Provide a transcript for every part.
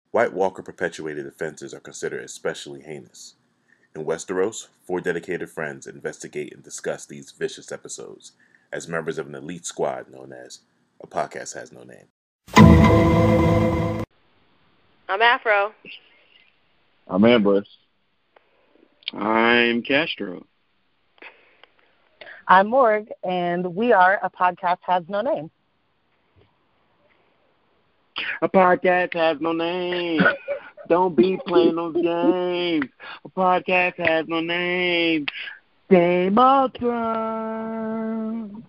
White Walker perpetuated offenses are considered especially heinous. In Westeros, 4 dedicated friends investigate and discuss these vicious episodes as members of an elite squad known as A Podcast Has No Name. I'm Afro. I'm Ambrose. I'm Castro. I'm Morg, and we are A Podcast Has No Name. A podcast has no name. Don't be playing those games. A podcast has no name. Game of Thrones.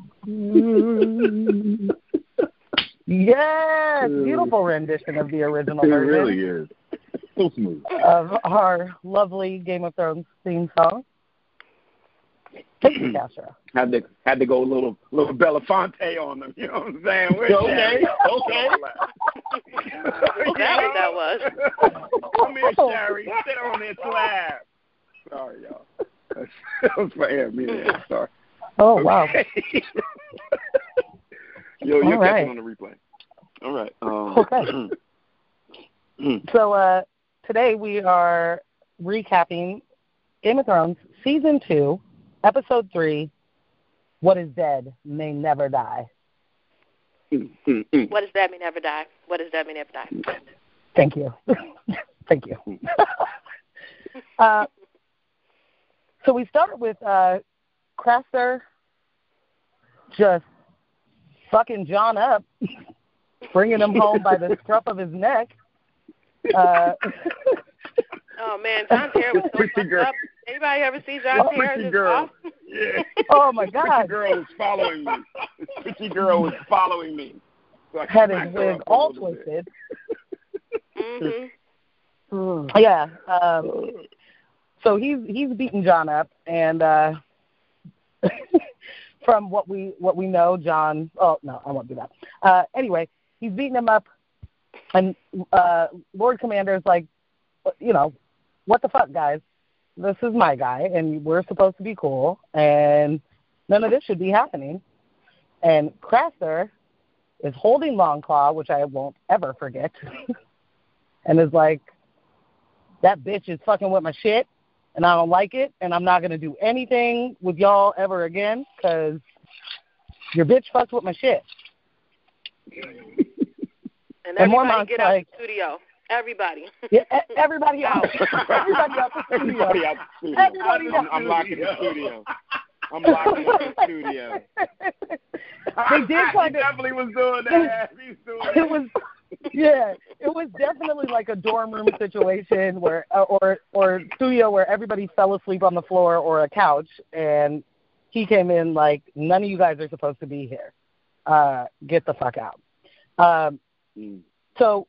Yes, beautiful rendition of the original It version. really is. So smooth. Of our lovely Game of Thrones theme song. Thank you, Castro. Had to go a little Belafonte on them. You know what I'm saying? Okay. That was. Come here, Sherry. Sit on this slab. Sorry, y'all. That was for air. Sorry. Oh, wow. You'll All catch right. it on the replay. All right. Okay. So today we are recapping Game of Thrones Season 2, Episode 3, What is Dead May Never Die. What does that mean, never die? What does that mean, never die? Thank you. Thank you. So we started with Craster just fucking John up, bringing him home by the scruff of his neck. Oh, man, John's hair was so fucked up. Anybody ever see John's hair? Pretty Just girl. off? Yeah. Oh, my Pretty God. girl was following me. Pretty girl was following me. So I Had his smacked her wig up a all little bit. twisted. Mm-hmm. Yeah. So he's beating John up, and from what we know, John. Oh no, I won't do that. Anyway, he's beating him up, and Lord Commander's like, you know, what the fuck, guys? This is my guy, and we're supposed to be cool, and none of this should be happening. And Craster is holding Longclaw, which I won't ever forget, and is like, that bitch is fucking with my shit, and I don't like it, and I'm not going to do anything with y'all ever again, because your bitch fucked with my shit. And And everybody Mormont's get out like, the studio. Everybody. Yeah, everybody out. Everybody out the studio. Everybody out the studio. Everybody out the I'm locking the studio. I'm locking up the studio. They did He kind of. definitely was doing that. He's doing that. It was, yeah, it was definitely like a dorm room situation where, or studio where everybody fell asleep on the floor or a couch, and he came in like, none of you guys are supposed to be here. Get the fuck out. So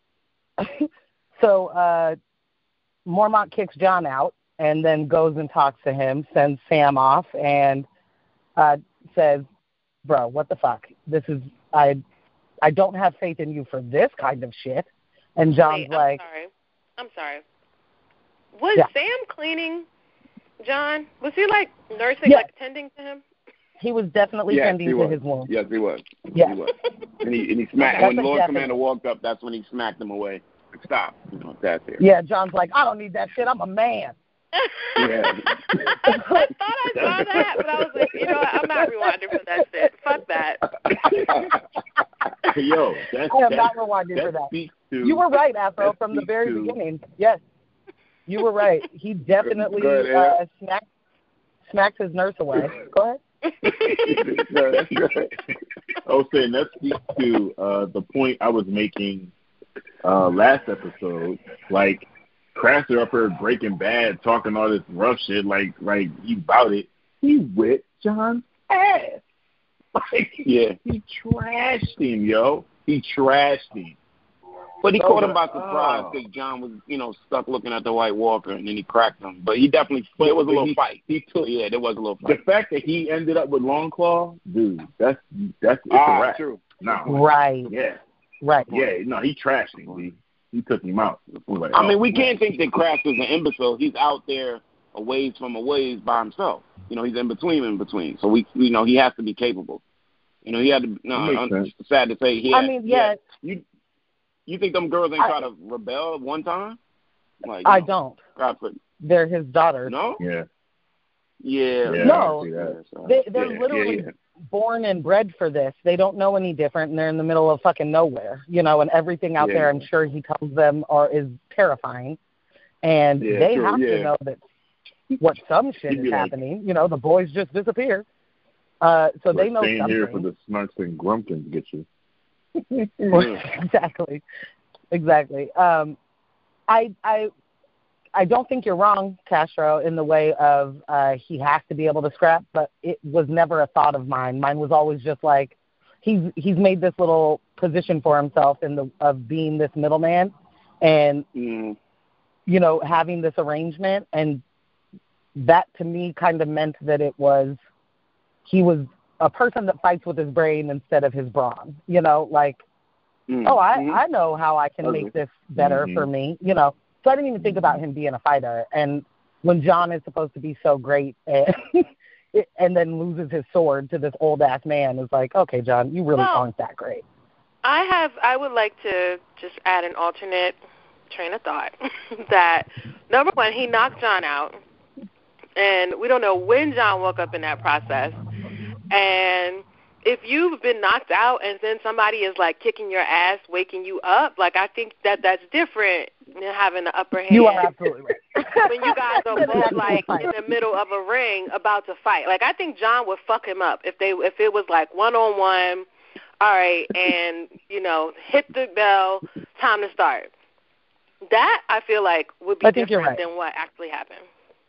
Mormont kicks John out and then goes and talks to him, sends Sam off, and says, bro, what the fuck? This is, I don't have faith in you for this kind of shit. And John's like, I'm sorry. Was Sam cleaning John? Was he like nursing, like tending to him? He was definitely tending to his wound. Yes, he was. Yeah. He was. And he smacked. That's When Lord exactly. Commander walked up, that's when he smacked him away. Like, stop. You know, that's it. Yeah, John's like, I don't need that shit. I'm a man. Yeah. I thought I saw that, but I was like, you know what? I'm not rewinding for that shit. Fuck that. Yo, I am not rewinding for that. You were right, Afro, from the very beginning. Yes, you were right. He definitely smacked his nurse away. Go ahead. That's good. I was saying that speaks to the point I was making last episode. Like, Craster up here Breaking Bad, talking all this rough shit, like he about it. He whipped John's ass. Like, yeah, he trashed him, yo. He trashed him. But he caught him by surprise because John was, stuck looking at the White Walker, and then he cracked him. But he definitely, there was a little fight. He took, there was a little fight. The fact that he ended up with Longclaw, dude, that's it's a wrap. True. No, right. Yeah. Right. Yeah. No, he trashed him. He took him out. Like, I mean, we can't think that Craster's an imbecile. He's out there a ways by himself. He's in between. So he has to be capable. He had to. No, I'm sad to say. You think them girls ain't try to rebel one time? Like, I don't. Godfrey. They're his daughters. No? Yeah. No, they're literally yeah. born and bred for this. They don't know any different, and they're in the middle of fucking nowhere, you know, and everything out there, I'm sure he tells them is terrifying. And they have to know that some shit is happening. You know, the boys just disappear. So they know staying something. here for the Snarks and Grumpkins get you. Exactly. I don't think you're wrong, Castro, in the way of he has to be able to scrap, but it was never a thought of mine. Mine was always just like he's made this little position for himself of being this middleman and you know, having this arrangement, and that to me kind of meant that he was a person that fights with his brain instead of his brawn. You know, like I know how I can make this better for me, you know. So I didn't even think about him being a fighter. And when John is supposed to be so great and then loses his sword to this old-ass man, it's like, okay, John, you really aren't that great. I would like to just add an alternate train of thought that, number one, he knocked John out, and we don't know when John woke up in that process. And if you've been knocked out and then somebody is, like, kicking your ass, waking you up, like, I think that's different than having the upper hand. You are absolutely right. When you guys are both, like, in the middle of a ring about to fight. Like, I think John would fuck him up if it was, like, one-on-one, all right, and, you know, hit the bell, time to start. That, I feel like, would be different than what actually happened.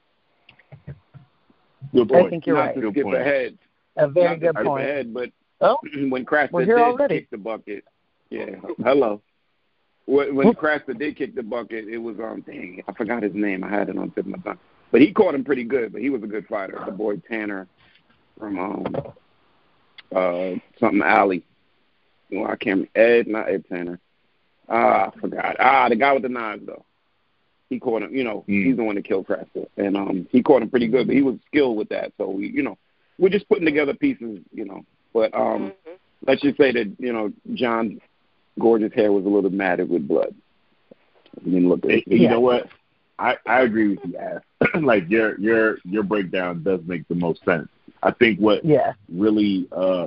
Good point. I think you're right. Skip ahead. A very good point. Ahead, but Oh, when Craster we're here did already. kick the bucket, hello. When Craster did kick the bucket, it was dang, I forgot his name. I had it on tip of my tongue, but he caught him pretty good. But he was a good fighter. The boy Tanner from something Alley. Well, I can't. Not Ed Tanner. I forgot. The guy with the knives though. He caught him. You know, he's the one that killed Craster, and he caught him pretty good. But he was skilled with that. So we're just putting together pieces. You know. But let's just say that, you know, John's gorgeous hair was a little matted with blood. You know what? I agree with you, Ash. Like your breakdown does make the most sense. I think what really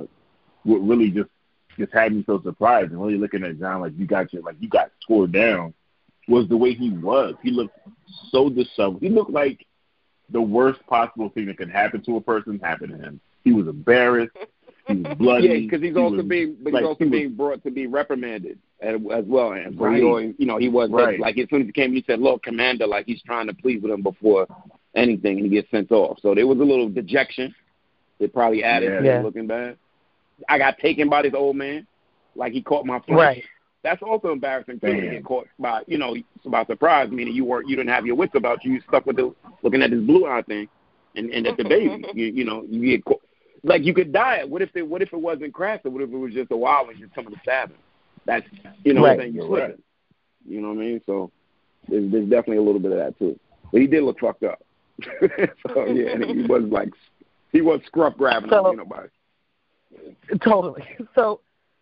just had me so surprised and really looking at John like you got tore down was the way he was. He looked so disheveled. He looked like the worst possible thing that could happen to a person happened to him. He was embarrassed. He was bloody. Yeah, because he's also being brought to be reprimanded as well. And so he was like as soon as he came, he said, "Look, Commander," like he's trying to plead with him before anything, and he gets sent off. So there was a little dejection. It probably added to him looking bad. I got taken by this old man, like he caught my flank. Right. That's also embarrassing too to get caught by by surprise, meaning you didn't have your wits about you. You stuck with looking at this blue eye thing, and at the baby, you get caught. Like you could die. What if it wasn't Craster? What if it was just a wild and just coming to stab him? That's what I'm saying, you're slipping. You know what I mean? So there's definitely a little bit of that too. But he did look fucked up. So yeah, and he was scruff grabbing by. Totally. So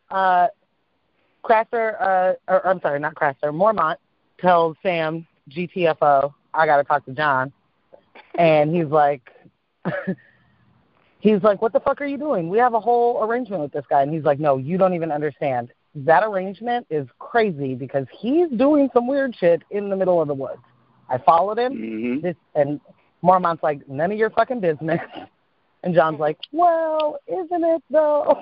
Craster, I'm sorry, not Craster, Mormont tells Sam, GTFO, I got to talk to John. And he's like, what the fuck are you doing? We have a whole arrangement with this guy. And he's like, no, you don't even understand. That arrangement is crazy because he's doing some weird shit in the middle of the woods. I followed him. And Mormont's like, none of your fucking business. And John's like, well, isn't it, though?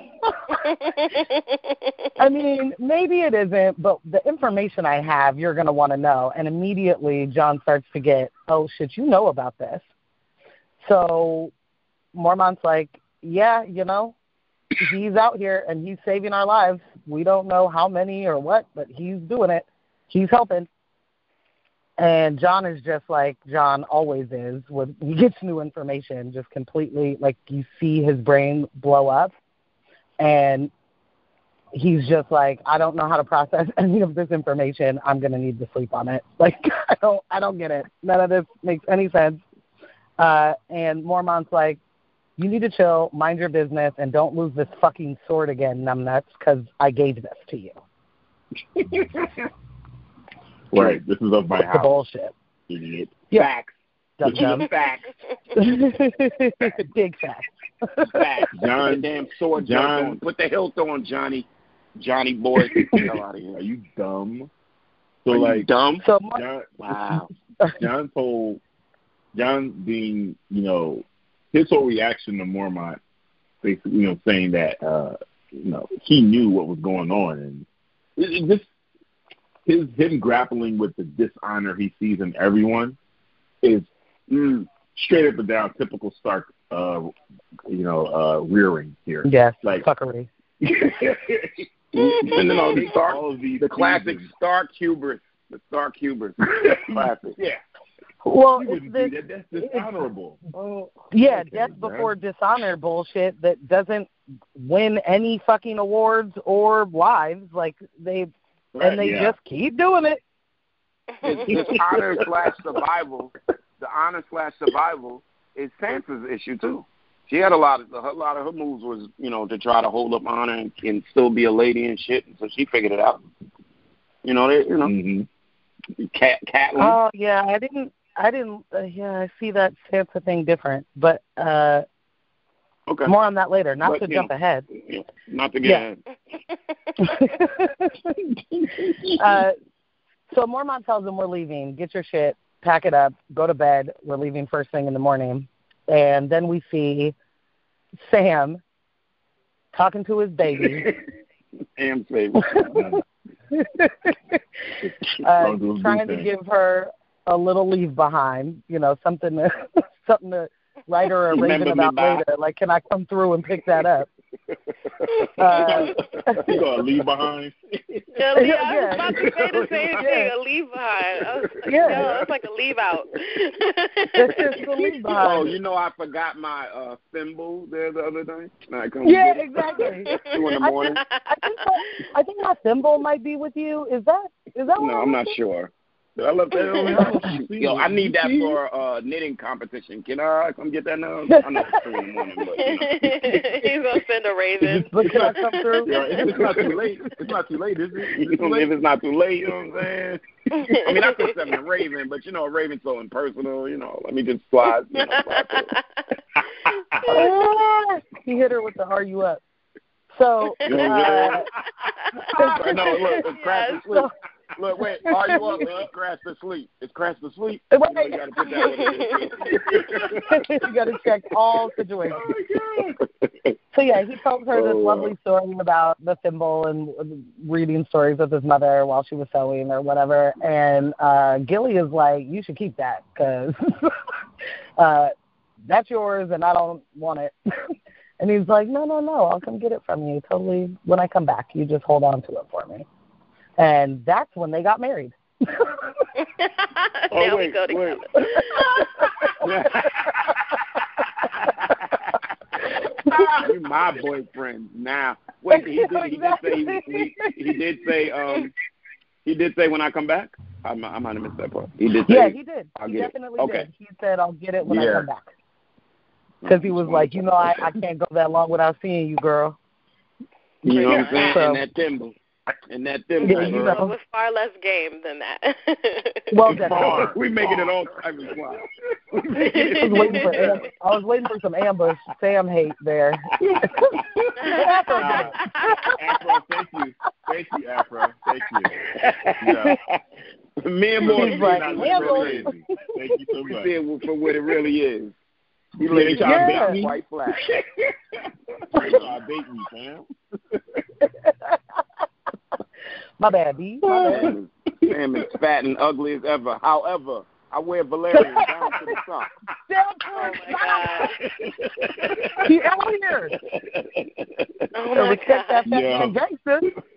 I mean, maybe it isn't, but the information I have, you're going to want to know. And immediately John starts to get, oh, shit, you know about this. So Mormont's like, yeah, he's out here and he's saving our lives. We don't know how many or what, but he's doing it. He's helping. And John is just like John always is. When he gets new information, just completely, like you see his brain blow up. And he's just like, I don't know how to process any of this information. I'm going to need to sleep on it. Like, I don't get it. None of this makes any sense. And Mormont's like, you need to chill, mind your business, and don't lose this fucking sword again, numbnuts, because I gave this to you. Right. This is of my The house. bullshit. Idiot. Yeah. Facts. Dum-dum. Facts. Big facts. Facts. John- Damn sword John- on. Put the hilt on, Johnny. Johnny boy. Get the hell out of here. Are you dumb? So Are you like dumb? So, John, John being, his whole reaction to Mormont, basically, saying that, he knew what was going on, and it just him grappling with the dishonor he sees in everyone is straight up and down typical Stark, rearing here. yes, Like- fuckery. And then all of these the classic seasons. Stark hubris. The Stark hubris. Classic. Yeah. Well, He it's wouldn't do this, that. That's dishonorable. yeah, Okay, death man. before dishonor bullshit that doesn't win any fucking awards or lives. Like they just keep doing it. It's honor / survival. The honor / survival is Sansa's issue too. She had a lot of her moves was, to try to hold up honor and still be a lady and shit. And so she figured it out. Mm-hmm. Catelyn. Oh yeah, I didn't. I see that Sansa thing different, but Okay. more on that later. Not But, to jump ahead. Not to get ahead. So Mormont tells him we're leaving. Get your shit, pack it up, go to bed. We're leaving first thing in the morning. And then we see Sam talking to his baby. Sam's favorite. Trying to give her a little leave behind, something to write her a Remember raving me about by. later. Like, can I come through and pick that up? You got to leave behind. Yeah, I was about to say the same thing, a leave behind. I was like, Yeah. it's like a leave out. It's just a leave behind. I forgot my thimble there the other day. Yeah, exactly. 2 in the morning. I think my thimble might be with you. Is that what No, I'm not sure. Did I left that on the house? Yo, I need that You for a knitting competition. Can I come get that now? I know it's 3 in the morning, but He's going to send a raven. But can I come through? Yeah, it's not too late. It's not too late, is it? Is it too if late? it's not too late, you know what I'm saying? I mean, I could send a raven, but a raven's so impersonal, let me just slide, slide through. He hit her with the "Are you up?" So, No, look, it's crash to sleep. Look, wait, are you up? It's crash to sleep. It's crash to sleep. You got to put that you got to check all situations. Oh, my God. So yeah, he told her this lovely story about the thimble and reading stories with his mother while she was sewing or whatever. And Gilly is like, "You should keep that because that's yours, and I don't want it." And he's like, "No, I'll come get it from you. Totally. When I come back, you just hold on to it for me." And that's when they got married. Now we go together. You're my boyfriend now. Wait, he did say when I come back. I might have missed that part. He did say. Yeah, he did. He get definitely it. Okay. did. He said, "I'll get it when I come back." Because he was like, I can't go that long without seeing you, girl. You know what I'm saying? So, And that thimble. Yeah, you know. With far less game than that. Well, definitely. We making it all type of fun. I was waiting for some ambush Sam hate there. Afro, thank you, Afro, thank you. Yeah. Me and Morgan, He's like, crazy. Thank you so we much. see it for what it really is. He Yeah, laid they it try to down bait me. quite flat. I bait me, Sam. My bad, B. My bad. Sam is fat and ugly as ever. However, I wear Valerian down to the sock. Oh my God. He out here. Oh So my respect that God. fat Yeah. man gangster.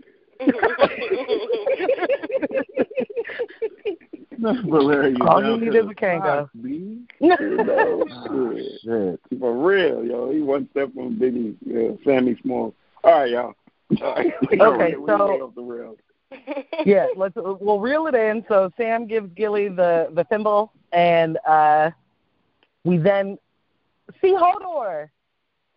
Valerian All down you need to is the a Kango. socks, B. Oh, Shit. for real, yo. He one step from Biggie, Sammy Small. All right, y'all. All right. Okay, we so- way off the rails. Yeah, we'll reel it in. So Sam gives Gilly the thimble, and we then see Hodor.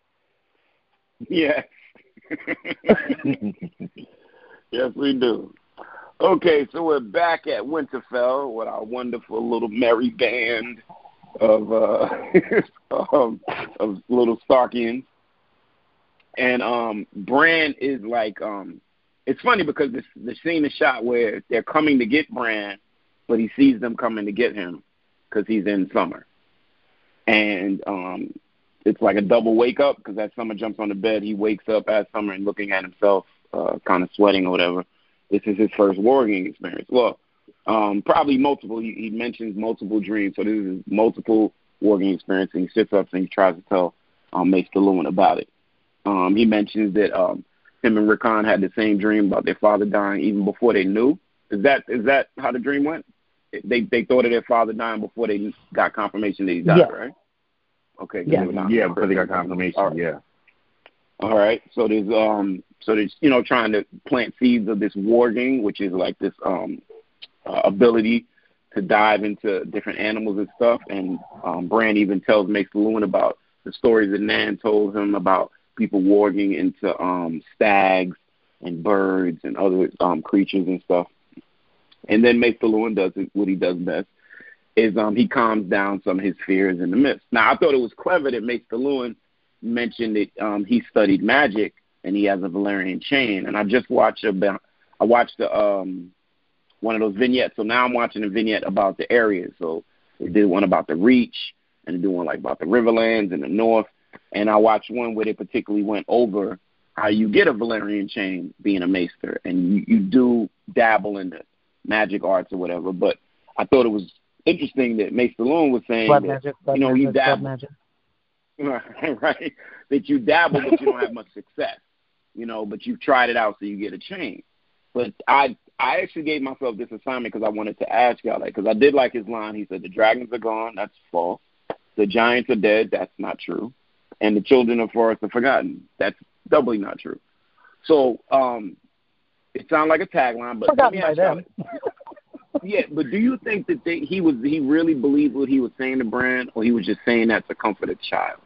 Yes. Yes, we do. Okay, so we're back at Winterfell with our wonderful little merry band of of little Starkians. And Bran is like, it's funny because the scene is shot where they're coming to get Bran, but he sees them coming to get him because he's in Summer. And it's like a double wake up because as Summer jumps on the bed, he wakes up as Summer and looking at himself, kind of sweating or whatever. This is his first warging experience. Well, probably multiple. He mentions multiple dreams, so this is multiple warging experience, and he sits up and he tries to tell Mace Luwin about it. He mentions that him and Rickon had the same dream about their father dying even before they knew. Is that how the dream went? They thought of their father dying before they got confirmation that he died, right? Okay. Yeah, because they got confirmation. Right. Yeah. All right. So there's trying to plant seeds of this warging, which is like this ability to dive into different animals and stuff. And Bran even tells Mace Luwin about the stories that Nan told him about people warging into stags and birds and other creatures and stuff. And then Mace Luwin does what he does best, is he calms down some of his fears in the midst. Now, I thought it was clever that Mace Luwin mentioned that he studied magic and he has a Valyrian chain. And I just watched one of those vignettes. So now I'm watching a vignette about the areas. So they did one about the Reach and they did one like about the Riverlands in the north. And I watched one where they particularly went over how you get a Valyrian chain being a maester. And you do dabble in the magic arts or whatever. But I thought it was interesting that Mace Luwin was saying Blood that, magic, you dabble. magic. Right, that you dabble, but you don't have much success, but you've tried it out, so you get a chain. But I actually gave myself this assignment because I wanted to ask y'all that, because I did like his line. He said, the dragons are gone. That's false. The giants are dead. That's not true. And the children of forest are forgotten. That's doubly not true. So it sounds like a tagline, but forgotten by them. Yeah, but do you think that he really believed what he was saying to Bran, or he was just saying that to comfort a child?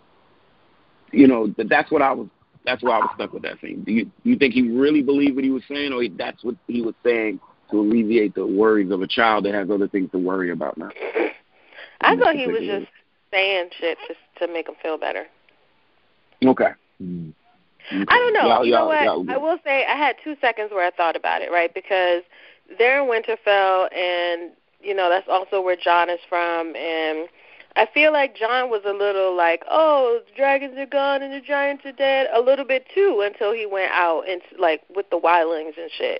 That's why I was stuck with that scene. Do you think he really believed what he was saying, or that's what he was saying to alleviate the worries of a child that has other things to worry about now? I thought he was just saying shit just to make him feel better. Okay. I don't know. You know what? I will say I had 2 seconds where I thought about it, right? Because they're in Winterfell, and, that's also where Jon is from, and I feel like Jon was a little like, oh, the dragons are gone and the giants are dead, a little bit too, until he went out and like with the wildlings and shit.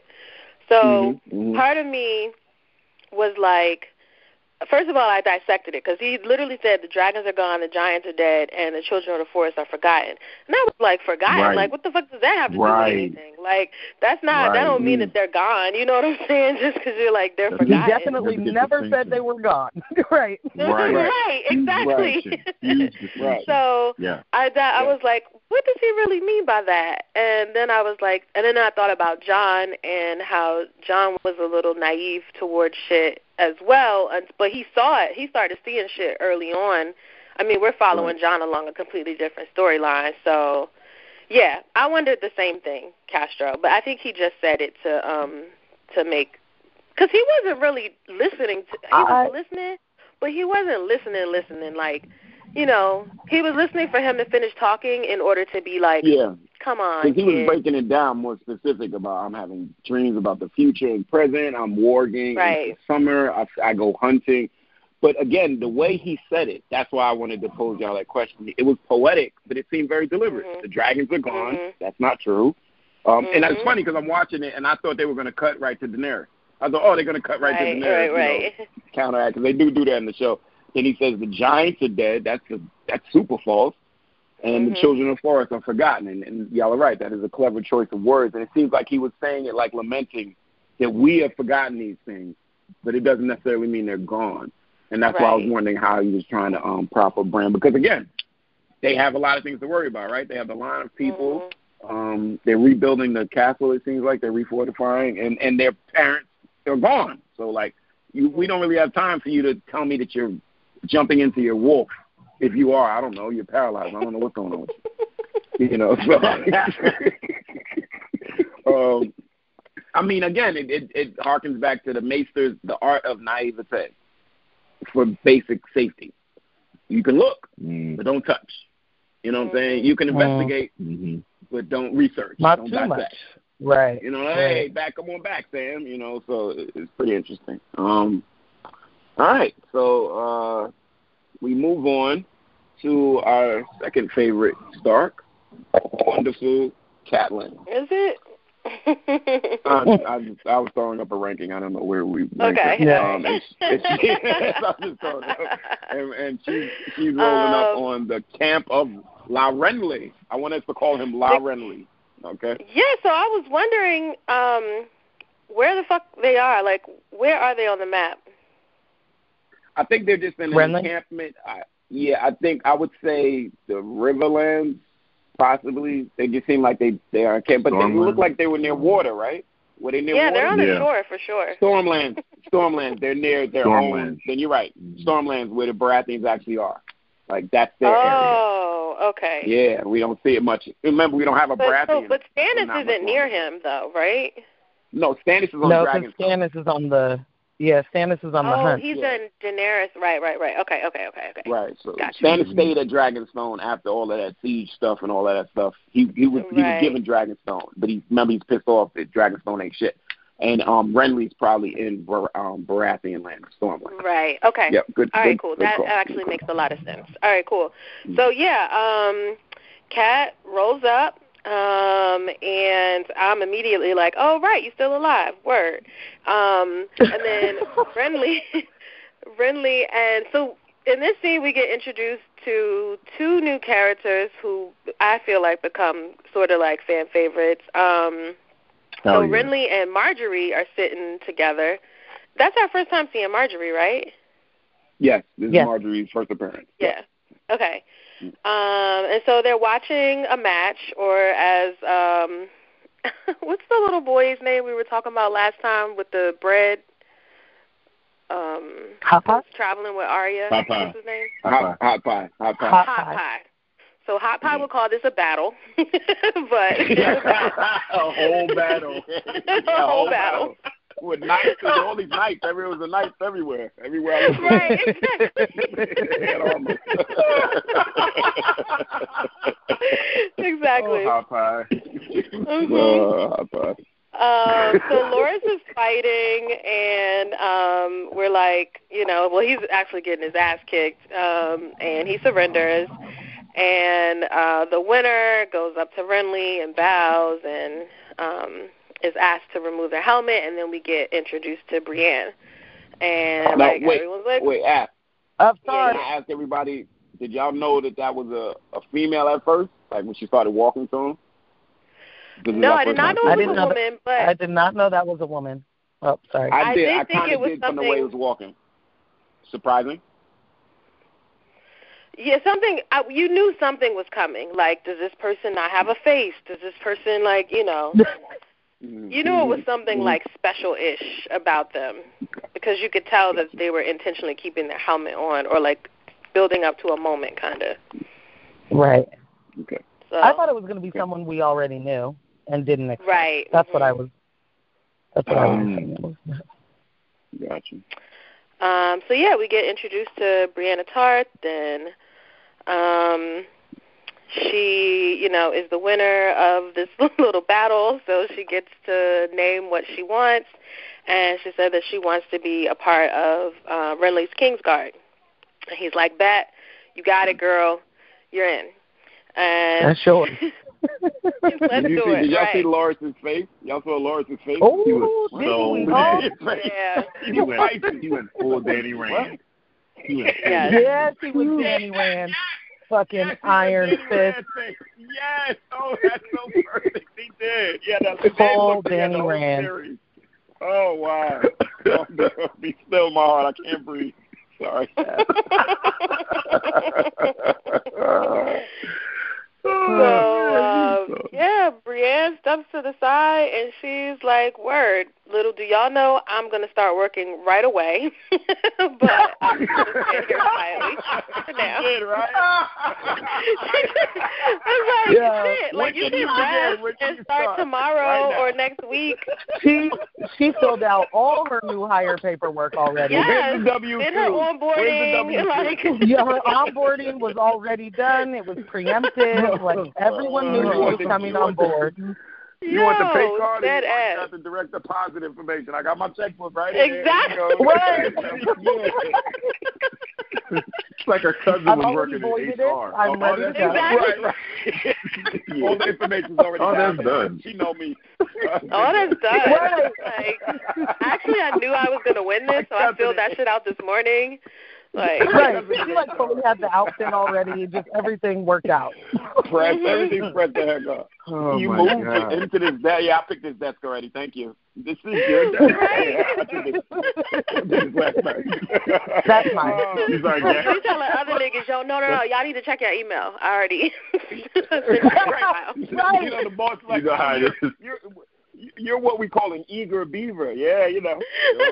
So part of me was like, first of all, I dissected it because he literally said the dragons are gone, the giants are dead, and the children of the forest are forgotten. And I was like, forgotten? Right. Like, what the fuck does that have to do with anything? Like, that's not, that don't mean that they're gone. You know what I'm saying? Just because you're like, they're forgotten. He definitely never said they were gone. Right. Right, exactly. Right. So I was like, what does he really mean by that? And then I was like, and then I thought about Jon and how Jon was a little naive towards shit as well, but he saw it. He started seeing shit early on. I mean, we're following Jon along a completely different storyline. So, yeah, I wondered the same thing, Castro. But I think he just said it to make, because he wasn't really listening. He was listening, but he wasn't listening. Like, he was listening for him to finish talking in order to be like, come on, because he was breaking it down more specific about, I'm having dreams about the future and present, I'm warging, it's summer, I go hunting. But again, the way he said it, that's why I wanted to pose y'all that question. It was poetic, but it seemed very deliberate. The dragons are gone. That's not true. And it's funny because I'm watching it, and I thought they were going to cut right to Daenerys. I thought, they're going to cut right to Daenerys, counteract, because they do that in the show. Then he says the giants are dead. That's super false. And the children of the forest are forgotten. And y'all are right. That is a clever choice of words. And it seems like he was saying it like lamenting that we have forgotten these things, but it doesn't necessarily mean they're gone. And that's why I was wondering how he was trying to prop up Bran. Because, again, they have a lot of things to worry about, right? They have the line of people. They're rebuilding the castle, it seems like. They're refortifying. And their parents, they're gone. So, like, we don't really have time for you to tell me that you're jumping into your wolf. If you are, I don't know, you're paralyzed. I don't know what's going on with you. I mean, again, it harkens back to the Maesters, the art of naivete for basic safety. You can look, but don't touch. You know what I'm saying? You can investigate, but don't research. Not don't too dissect. much. Right. You know, hey, come on back, Sam. You know, so it's pretty interesting. All right, so we move on to our second favorite Stark, wonderful Catelyn. Is it? I was throwing up a ranking. I don't know where we ranked Okay. it. Yeah. I'm just throwing up. And she's rolling up on the camp of La Renly. I want us to call him La Renly. Okay. Yeah, so I was wondering where the fuck they are. Like, where are they on the map? I think they're just in an encampment. I think I would say the Riverlands, possibly. They just seem like they are encamped. But they look like they were near water, right? Were they near water? Yeah, they're on the shore for sure. Stormlands. They're near their home. Then you're right. Stormlands, where the Baratheons actually are. Like, that's their area. Oh, okay. Yeah, we don't see it much. Remember, we don't have a Baratheon. But Stannis isn't near him, though, right? No, Stannis is on Dragonstone. No, Stannis is on the... Yeah, Stannis is on the hunt. Oh, he's in Daenerys. Right. Okay. Right, so gotcha. Stannis stayed at Dragonstone after all of that siege stuff and all of that stuff. He was given Dragonstone, but he's pissed off that Dragonstone ain't shit. And Renly's probably in Baratheon land, Stormland. Right, okay. Yep, good. All right, good, cool. Good that call. actually makes a lot of sense. All right, cool. So, yeah, Kat rolls up, and I'm immediately like, oh, right, you're still alive, word. And then Renly, and so in this scene we get introduced to two new characters who I feel like become sort of like fan favorites. Renly and Marjorie are sitting together. That's our first time seeing Marjorie, right? Yes, this is Marjorie's first appearance. Yeah. Okay. And so they're watching a match, or as what's the little boy's name we were talking about last time with the bread? Hot Pie? Traveling with Arya. Hot Pie. What's his name? Hot Pie. Hot Pie. So Hot Pie would call this a battle, but a whole battle. A whole battle. With knights, all these knights. There was a knights everywhere. Everywhere I looked. Right, exactly. Oh, Hot Pie. Hot Pie. So Loras is fighting, and we're like, well, he's actually getting his ass kicked, and he surrenders. And the winner goes up to Renly and bows and is asked to remove their helmet, and then we get introduced to Brienne. And everyone's like, I'm sorry. I asked everybody, did y'all know that was a female at first, like when she started walking to him? No, I did not know it was a woman, but I did not know that was a woman. Oh, sorry. I did. I think it was did something from the way it was walking. Surprising. Yeah, you knew something was coming. Like, does this person not have a face? Does this person, you knew it was something, like, special-ish about them. Because you could tell that they were intentionally keeping their helmet on or, like, building up to a moment, kind of. Right. Okay. So, I thought it was going to be someone we already knew and didn't expect. Right. That's what I was thinking. Gotcha. So, yeah, we get introduced to Brienne Tarth, and she, is the winner of this little battle, so she gets to name what she wants, and she said that she wants to be a part of Renly's Kingsguard. And he's like, bet, you got it, girl, you're in. And sure. Let's do it. Did y'all right. see Loras' face? Y'all saw Loras' face? Oh, He was so mad. Yeah. He went full Danny Rand. Yes, he was Danny Rand. Fucking Iron Fist. Yes. Oh, that's so perfect. He did. Yeah, that's full Danny Rand. Series. Oh, wow. Be still, my heart. I can't breathe. Sorry. Brienne steps to the side, and she's like, word, little do y'all know I'm going to start working right away, but I'm going to stand here quietly for now. Did, right? It's like, shit. Like, you can rest and start tomorrow or next week. She filled out all her new hire paperwork already. Yes. Where's the W-2? Did her onboarding. Like, yeah, her onboarding was already done. It was preemptive. Like, everyone knew she was coming on board. You want the pay card? Dead You ass. got the direct deposit information. I got my checkbook right Exactly. here. Right. It's like her cousin was working in HR. I'm ready to go. Exactly. Right. All the information's already done. She know me. All that's done. Like, actually, I knew I was going to win this, so I filled that shit out this morning. Like, right. She like totally had the outfit already. Just everything worked out. Everything pressed the heck up. Oh, you my moved God. into this desk. Yeah, I picked this desk already. Thank you. This is your desk. I did this last night. That's mine. She's like, you telling other niggas, yo, no, y'all need to check your email. I already. Right. You know, the boss like, You know how it is. You're what we call an eager beaver. Yeah, you know.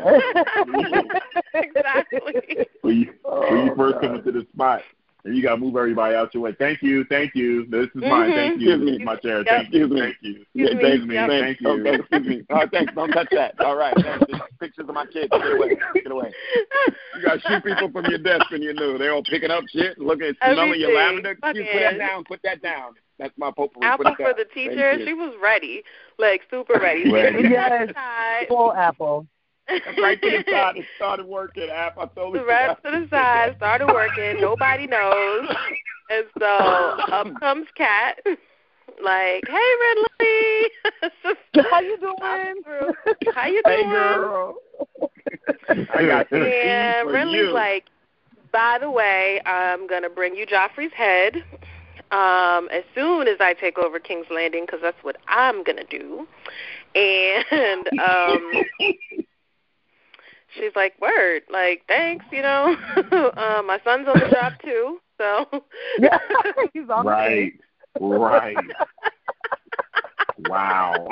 Exactly. When you first come into the spot, and you got to move everybody out your way. Thank you. This is mine. Thank you. This is my chair. Thank you. Thank you. Thank you. Thank you. Okay, excuse me. Thanks. Don't touch that. All right. Thanks. Pictures of my kids. Get away. You got to shoot people from your desk when you knew. They're all picking up shit, looking at smelling your lavender. Put that down. That's my potpourri. Apple for the teacher. She was ready. Like, super ready. Yes. Full apple. Right to the side, it started working. I totally right to the side, started working. Nobody knows. And so up comes Kat. Like, hey, Ridley. How you doing? How you doing? Hey, girl. I got this. And Ridley's like, by the way, I'm going to bring you Joffrey's head as soon as I take over King's Landing, because that's what I'm going to do. And she's like, word, like, thanks, you know. My son's on the job, too, so. He's on Right. Wow. Wow.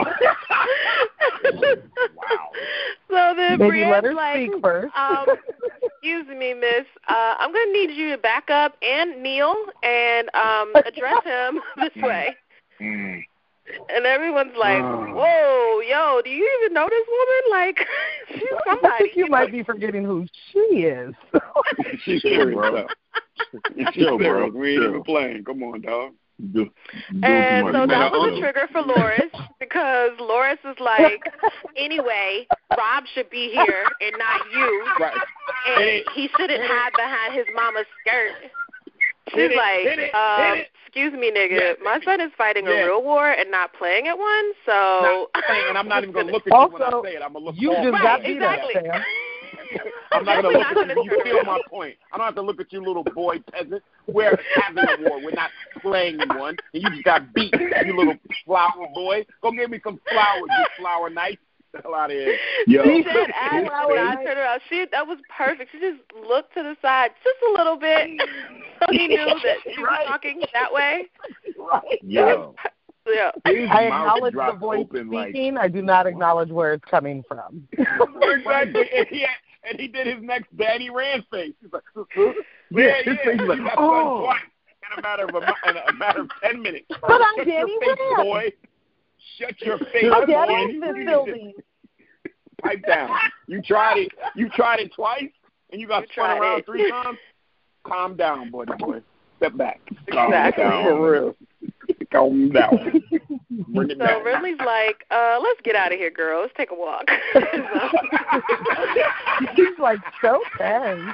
So then Maybe let her Brienne's like, speak first. excuse me, miss, I'm going to need you to back up and kneel and address him this way. And everyone's like, whoa, yo, do you even know this woman? Like, she's somebody. I think you might be forgetting who she is. She's serious, bro. Bro. We ain't even playing. Come on, dog. And so that was a trigger for Loris, because Loris is like, anyway, Rob should be here and not you. Right. And he shouldn't hide behind his mama's skirt. She's like, excuse me, nigga, my son is fighting a real war and not playing at one, so. And I'm not even going to look at you when I say it. I'm going to look you just got beat exactly. up, Sam. I'm not going to look at you. You feel my point. I don't have to look at you, little boy peasant. We're having a war. We're not playing in one. And you just got beat, you little flower boy. Go get me some flowers, you flower knife. The hell out of here. Yo. She said, I turned around. That was perfect. She just looked to the side just a little bit, so he knew that she was talking that way. Right. Yo. Yeah. I acknowledge the voice speaking. I do not acknowledge where it's coming from. Exactly. And he did his next Danny Rand face. He's like, his face is like, oh. In a matter of 10 minutes. But I'm Danny Rand. Boy. Shut your face, boy. Pipe down. You tried it twice, and you got spun around 3 times. Calm down, boy. Step back. Calm down. For real. Calm down. Bring it down. So Ridley's like, let's get out of here, girl. Let's take a walk. He's like so tense.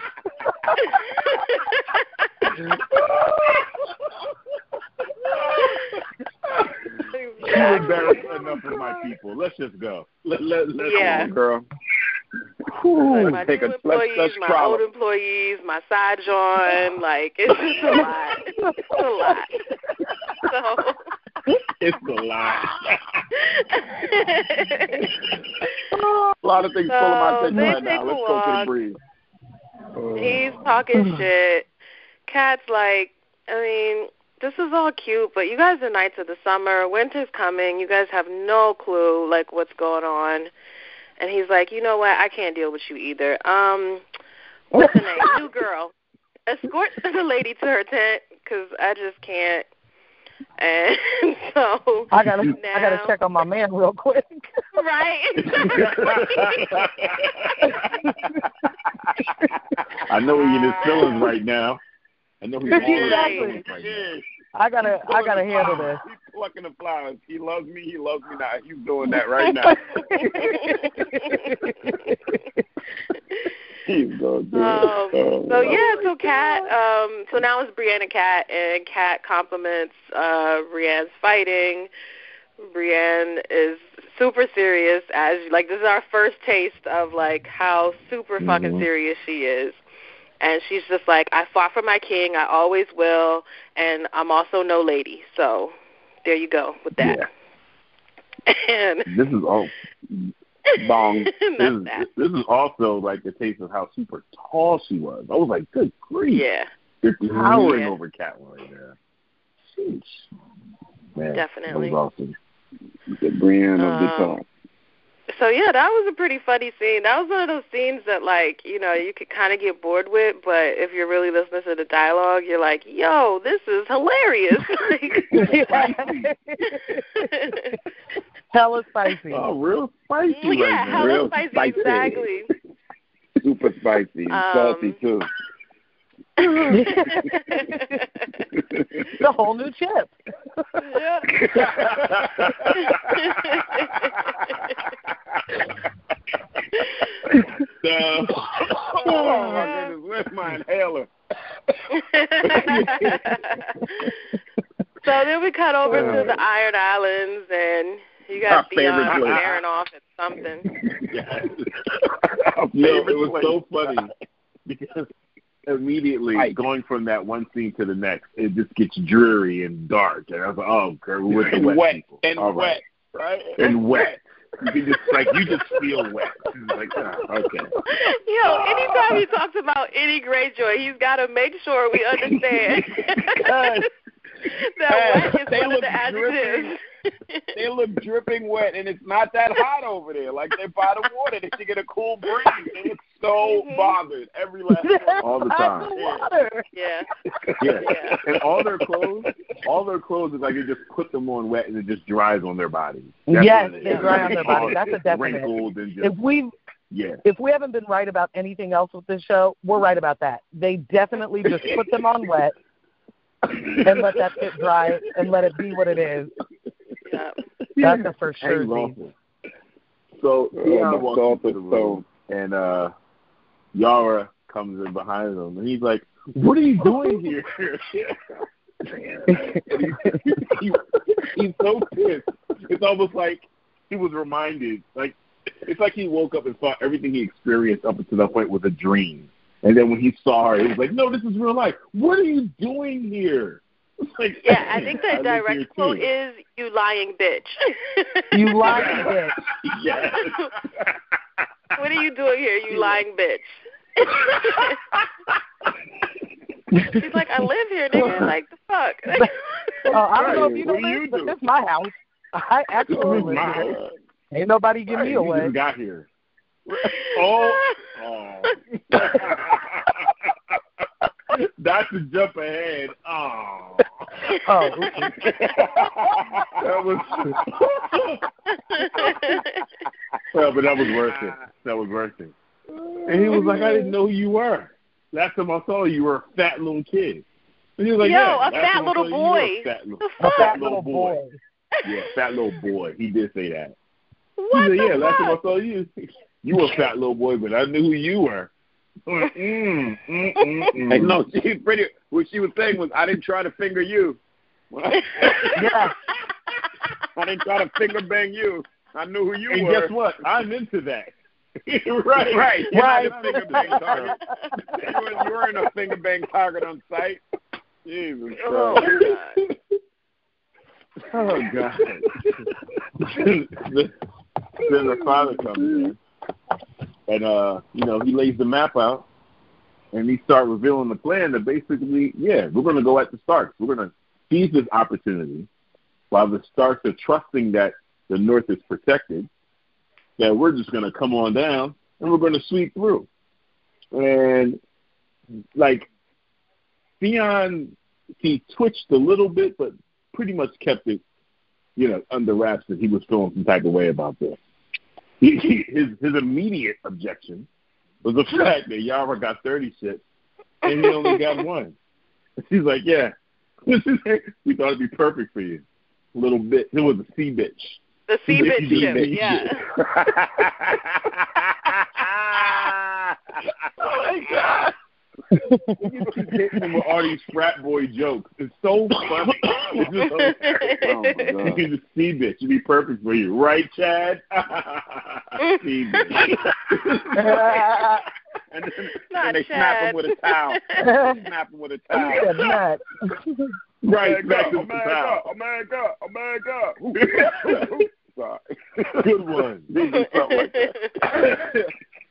You're embarrassed enough for my people. Let's just go. Let's yeah. go, girl. Like my new employees, my old employees, my side John, like, it's just a lot. It's a lot. So. It's a lot. A lot of things pulling my attention right now. Let's go to the breeze. He's talking shit. Kat's like, I mean, this is all cute, but you guys are Knights of the Summer. Winter's coming. You guys have no clue, like, what's going on. And he's like, you know what? I can't deal with you either. What's her name? New girl. escort the lady to her tent because I just can't. And so I gotta check on my man real quick. Right. I know he's in his feelings right now. I know he's all Exactly. right now. I gotta handle this. He's plucking the flowers. He loves me not. He's doing that right now. He's going to do it. So Kat, so now it's Brienne and Kat, and Kat compliments Brienne's fighting. Brienne is super serious, as like this is our first taste of like how super fucking serious she is. And she's just like, I fought for my king, I always will, and I'm also no lady. So there you go with that. Yeah. And this is all bong. This is also like the taste of how super tall she was. I was like, good grief. Yeah. You're towering over Catelyn right there. Sheesh. Man, Definitely. That was awesome. The Brienne of the top. So, yeah, that was a pretty funny scene. That was one of those scenes that, like, you know, you could kind of get bored with, but if you're really listening to the dialogue, you're like, yo, this is hilarious. Hella spicy. Oh, real spicy. Yeah, hella real spicy, exactly. Super spicy and salty, too. The whole new chip. Yeah. Oh my goodness, where's my inhaler? So then we cut over to the Iron Islands, and you got Theon staring off at something. Yes. It was so funny because immediately going from that one scene to the next, it just gets dreary and dark. And I was like, oh, girl, we're with the wet people. And all wet, right? And wet. You can just you just feel wet. It's like, okay. Yo, anytime he talks about any Greyjoy, he's got to make sure we understand that wet is one of the adjectives. They look dripping wet, and it's not that hot over there. Like they're by the water, they should get a cool breeze. They look so bothered every last day. All the time. Yeah. And all their clothes is like you just put them on wet and it just dries on their bodies. Yes, they dry on their bodies. That's a definite. Wrinkled and just, if we haven't been right about anything else with this show, we're right about that. They definitely just put them on wet and let that shit dry and let it be what it is. Yeah. That's the for sure thing. So Theon walks into the room, and Yara comes in behind him, and he's like, "What are you doing here?" he's so pissed. It's almost like he was reminded, like it's like he woke up and thought everything he experienced up until that point was a dream. And then when he saw her, he was like, no, this is real life. What are you doing here? Like, yeah, I think the direct quote is, you lying bitch. You lying bitch. Yes. What are you doing here, you lying bitch? She's like, I live here, nigga. Like, the fuck? I don't know if you know this, but this is my house. I actually live here. Ain't nobody give me away. You just got here. Oh. That's a jump ahead. Oh. That was. Well, but that was worth it. That was worth it. And he was like, I didn't know who you were. Last time I saw you, were a fat little kid. And he was like, a fat little boy. A fat little boy. Yeah, fat little boy. He did say that. What he said, the last time I saw you, you were a fat little boy, but I knew who you were. Hey, no, she pretty. What she was saying was, I didn't try to finger you. Yeah. I didn't try to finger bang you. I knew who you and were. Guess what? I'm into that. Right. You're not a finger bang target. You weren't a finger bang target on sight. Jesus Christ. Oh God. Then the father comes in. And, he lays the map out, and he starts revealing the plan that basically, we're going to go at the Starks. We're going to seize this opportunity while the Starks are trusting that the North is protected, that we're just going to come on down, and we're going to sweep through. And, like, Theon, he twitched a little bit, but pretty much kept it, under wraps that he was feeling some type of way about this. His immediate objection was the fact that Yara got 30 ships and he only got one. She's like, yeah, we thought it'd be perfect for you. A little bit. It was a sea bitch. The sea bitch ship, yeah. Oh my God. You keep hitting him with all these frat boy jokes. It's so funny. It's just hilarious. Oh my God. He's a sea bitch. It'd be perfect for you, right, Chad? Sea bitch. and they snap him with a towel. Snap him with a towel. Right, smack him with a towel. America. Sorry. Good one. They do something like that.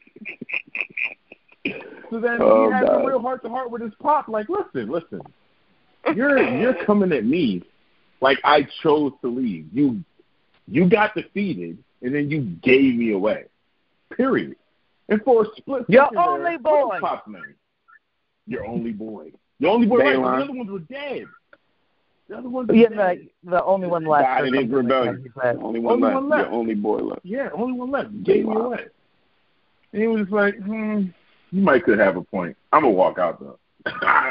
So then he has a real heart-to-heart with his pop. Like, listen. You're coming at me like I chose to leave. You got defeated, and then you gave me away. Period. And for a split your second only boy. Pop's name. Your only boy. Your only boy. Right, the other ones were dead. The other ones were dead. The only one left. Died in his rebellion. Only one left. Your only boy left. Yeah, only one left. Gave me away. And he was just like, you might could have a point. I'm going to walk out, though. I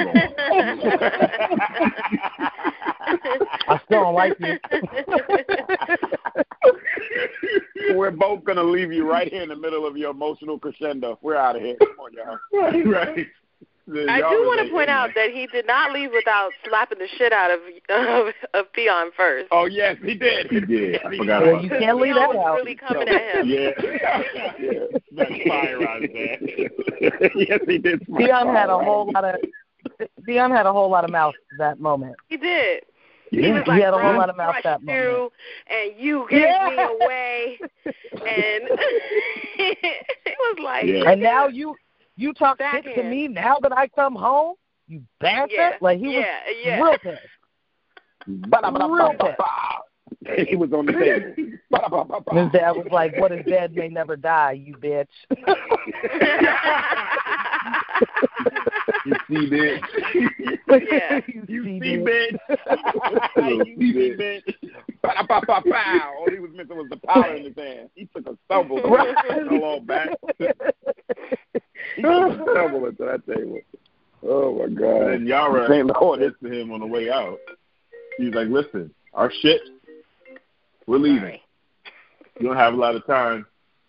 still don't like you. We're both going to leave you right here in the middle of your emotional crescendo. We're out of here. Come on, y'all. Right. I do want to point out that he did not leave without slapping the shit out of Theon first. Oh, yes, he did. He did. I forgot about you can't leave that out. Really coming at him. Yeah. That's fire on that. Yes, he did. Theon had a whole lot of mouth that moment. He did. Yeah. He was like, he had a whole lot of mouth that moment. And you gave me away. And it was like. Yeah. And now you talk shit to me now that I come home? You bastard? Yeah. Like, he was real pissed. Real pissed. He was on the table. His dad was like, what is dead may never die, you bitch. You see, bitch. Yeah. You see, bitch. You see, bitch. All he was missing was the powder in his hand. He took a stumble. Right. Fell on back. He took a stumble into that table. Oh, my God. And Yara said to him on the way out, he's like, listen, our ships, we're leaving. Sorry. You don't have a lot of time,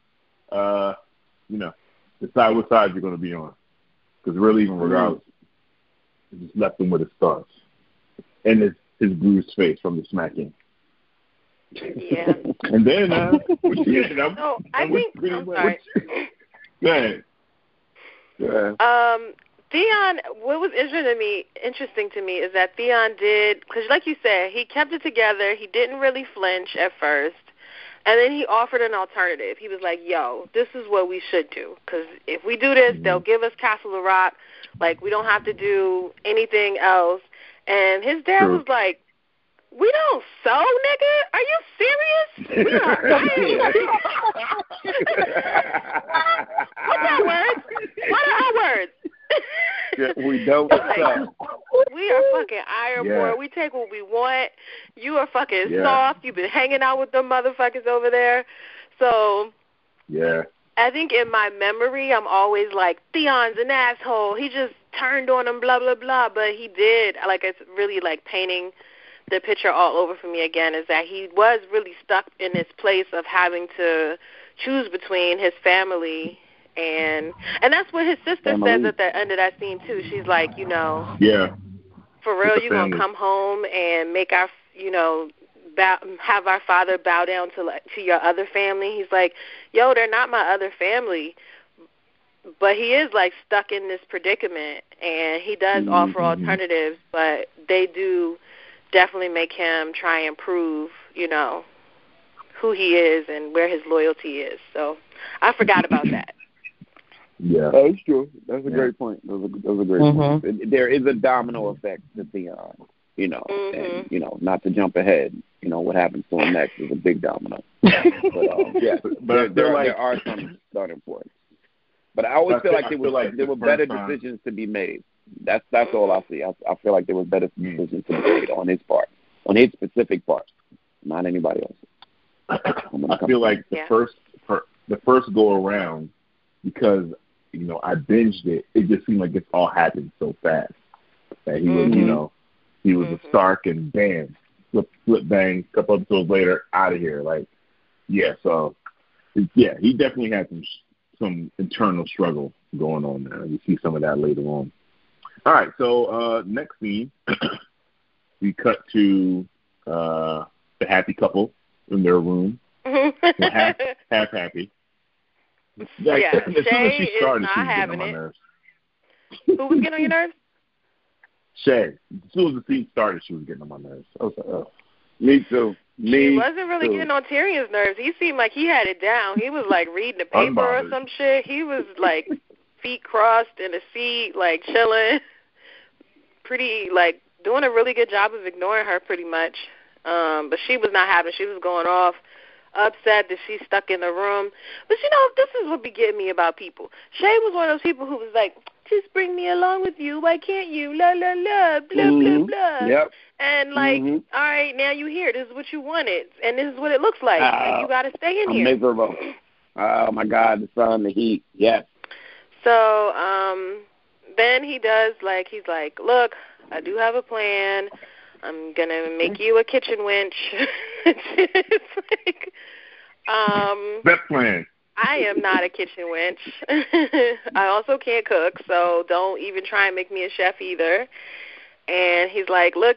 decide what side you're going to be on. Because we're leaving regardless. He just left him with his stars. And his bruised face from the smacking. Yeah. And then, I think, I'm sorry. Go ahead. Theon, what was interesting to me is that Theon did, because like you said, he kept it together. He didn't really flinch at first. And then he offered an alternative. He was like, yo, this is what we should do. Because if we do this, they'll give us Castle Rock. Like, we don't have to do anything else. And his dad was like, we don't sew, nigga? Are you serious? We don't. What's that word? What are our words? Yeah, we don't sew. We are fucking iron, boy. We take what we want. You are fucking soft. You've been hanging out with them motherfuckers over there. So I think in my memory, I'm always like, Theon's an asshole. He just turned on him, blah, blah, blah. But he did. Like, it's really like painting the picture all over for me again, is that he was really stuck in this place of having to choose between his family and that's what his sister says at the end of that scene too. She's like, for real, you gonna come home and make our, have our father bow down to your other family? He's like, yo, they're not my other family. But he is like stuck in this predicament, and he does offer alternatives, but they do definitely make him try and prove, who he is and where his loyalty is. So I forgot about that. Yeah, that's true. That's a great point. That's a great point. There is a domino effect to Theon, and not to jump ahead. What happens to him next is a big domino. But there are some starting points. But I always feel like there were better decisions to be made That's all I see. I feel like there was better decisions to be made on his part, on his specific part, not anybody else. I feel like the first go around, because I binged it. It just seemed like it all happened so fast that he was, he was a Stark and bam, flip bang. A couple episodes later, out of here. Like, so he definitely had some internal struggle going on there. You see some of that later on. All right, so next scene, we cut to the happy couple in their room, half happy. Yeah, as soon as she started, is not having it. Nerves. Who was getting on your nerves? Shay. As soon as the scene started, she was getting on my nerves. I was like, oh. Me too. He wasn't really getting on Tyrion's nerves. He seemed like he had it down. He was like reading the paper or some shit. He was like feet crossed in a seat, like chilling, pretty like doing a really good job of ignoring her pretty much. But she was not having. She was going off, upset that she's stuck in the room. But this is what be getting me about people. Shay was one of those people who was like, just bring me along with you. Why can't you? La la la, blah blah blah. Yep. And like, all right, now you here. This is what you wanted, and this is what it looks like. And you got to stay in here. Miserable. Oh my God, the sun, the heat. Yes. So then he does he's like, look, I do have a plan. I'm gonna make you a kitchen winch. It's like, best plan. I am not a kitchen wench. I also can't cook, so don't even try and make me a chef either. And he's like, look,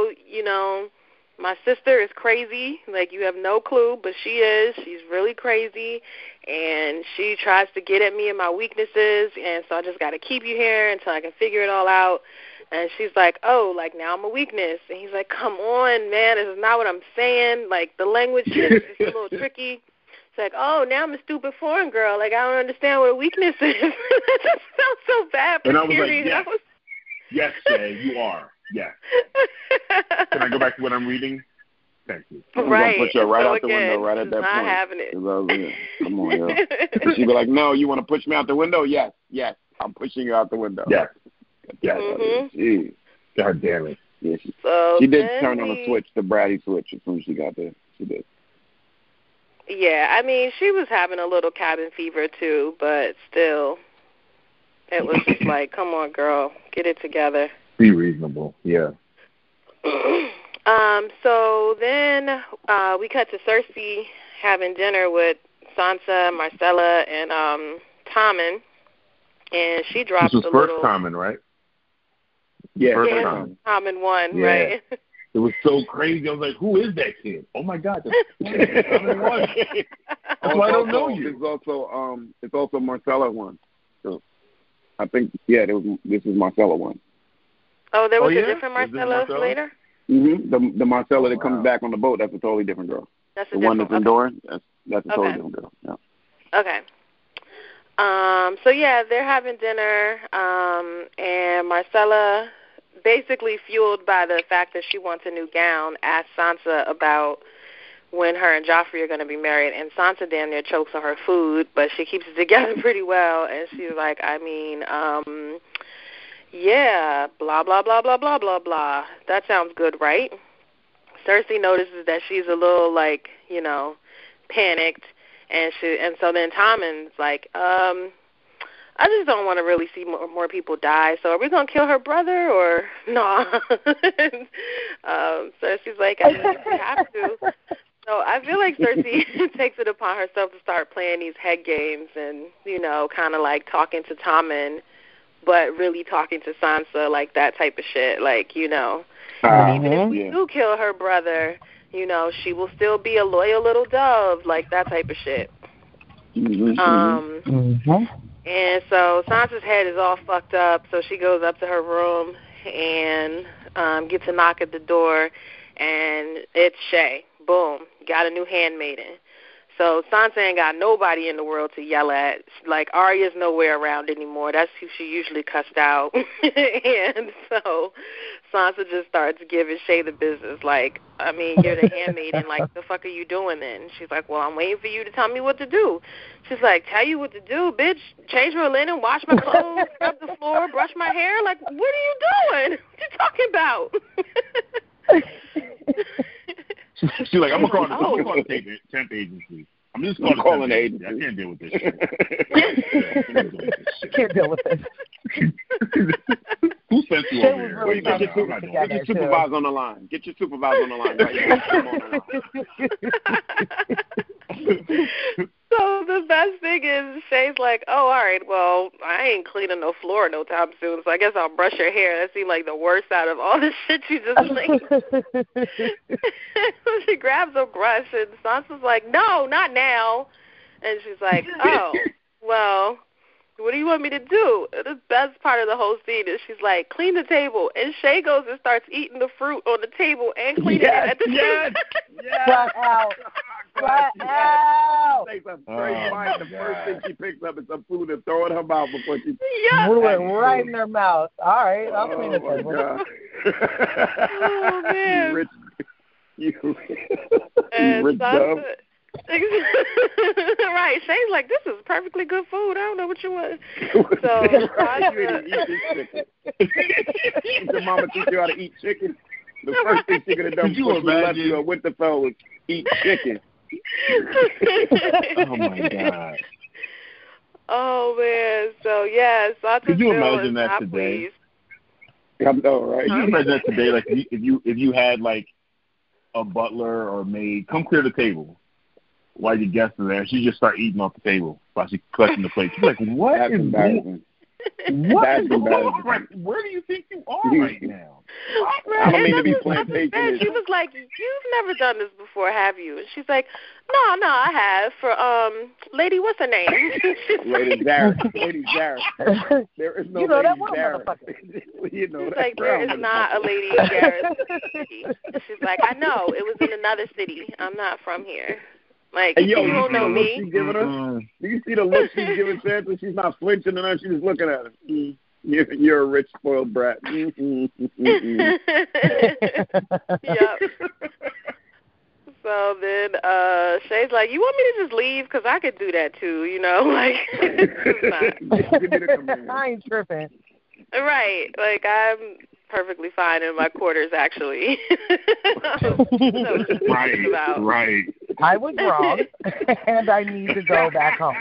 my sister is crazy. Like, you have no clue, but she is. She's really crazy, and she tries to get at me and my weaknesses, and so I just got to keep you here until I can figure it all out. And she's like, oh, like, now I'm a weakness. And he's like, come on, man, this is not what I'm saying. Like, the language is a little tricky. It's like, oh, now I'm a stupid foreign girl. Like, I don't understand what a weakness is. That just sounds so bad for Tyrion. And I was like, yes, Shay, you are. Yes. Can I go back to what I'm reading? Thank you. Right. I'm going to put you right out the window right at that point. Not having it. Come on, yo. And she'd be like, no, you want to push me out the window? Yes. I'm pushing you out the window. Yes. Jeez. God damn it. Yeah, she did turn on a switch, the bratty switch, as soon as she got there. She did. Yeah, I mean, she was having a little cabin fever too, but still, it was just like, come on, girl, get it together. Be reasonable, yeah. So then we cut to Cersei having dinner with Sansa, Marcella, and Tommen, and she dropped this was first Tommen, right? Yeah, first Tommen. Tommen won, right? It was so crazy. I was like, who is that kid? Oh, my God. That's I don't know you. It's also Marcella one. So I think, this is Marcella one. Oh, there was a different Marcella later? Mm-hmm. The Marcella that comes back on the boat, that's a totally different girl. That's the one that's in Doran, that's a totally different girl. Yeah. Okay. So, they're having dinner, and Marcella, basically fueled by the fact that she wants a new gown, asked Sansa about when her and Joffrey are going to be married, and Sansa damn near chokes on her food, but she keeps it together pretty well, and she's like, I mean, blah, blah, blah, blah, blah, blah, blah. That sounds good, right? Cersei notices that she's a little, panicked, and so then Tommen's like, I just don't want to really see more people die. So are we going to kill her brother or no? Cersei's like, I mean, we have to. So I feel like Cersei takes it upon herself to start playing these head games and, kind of like talking to Tommen, but really talking to Sansa, like that type of shit. Like, even if we do kill her brother, she will still be a loyal little dove, like that type of shit. And so Sansa's head is all fucked up, so she goes up to her room and gets a knock at the door, and it's Shay. Boom, got a new handmaiden. So Sansa ain't got nobody in the world to yell at. Like, Arya's nowhere around anymore. That's who she usually cussed out. And so Sansa just starts giving Shay the business. Like, I mean, you're the handmaiden. Like, the fuck are you doing then? She's like, well, I'm waiting for you to tell me what to do. She's like, tell you what to do, bitch. Change my linen, wash my clothes, scrub the floor, brush brush my hair? Like, what are you doing? What you talking about? She's like, I'm gonna call the temp agency. I'm just calling the agency. I can't deal with this shit. Can't deal with this. Who sent you over here? Really get your supervisor on the line. Get your supervisor on the line right now. So the best thing is Shay's like, oh, all right, well, I ain't cleaning no floor no time soon, so I guess I'll brush your hair. That seemed like the worst out of all the shit you just made. She grabs a brush, and Sansa's like, no, not now. And she's like, oh, well, what do you want me to do? The best part of the whole scene is she's like, clean the table. And Shay goes and starts eating the fruit on the table and cleaning it at the same time. Flat out. Flat out. She takes a straight bite. The first thing she picks up is some food and throw it in her mouth before she threw it right in her mouth. All right, I'll clean the table. Oh, man. You and rich dove. Right. Shay's like, this is perfectly good food. I don't know what you want. So your mama teach you how to eat chicken. The first thing she could have done before she left you at Winterfell was eat chicken. Oh my God. Oh man. So yes, could you imagine that today? I know, right? Could you imagine that today? Like if you had like a butler or maid come clear the table while your guests are there, she just start eating off the table while she's collecting the plates. She's like, what? That's embarrassing. What? Where do you think you are right now? Right. I don't mean to be plantation. She was like, you've never done this before, have you? And she's like, no, I have. For lady, what's her name? Lady Zareth. Lady Zareth. There is no Lady Zareth. You know that. Like, there is not a Lady Zareth. She's like, I know. It was in another city. I'm not from here. Like, hey, you don't know me. She's giving her? Do you see the look she's giving Sansa? She's not flinching and she's just looking at him. You're a rich, spoiled brat. Yep. So then Shay's like, you want me to just leave? Because I could do that too, you know? Like, I ain't tripping. Right. Like, I'm perfectly fine in my quarters, actually. Right. I was wrong, and I need to go back home.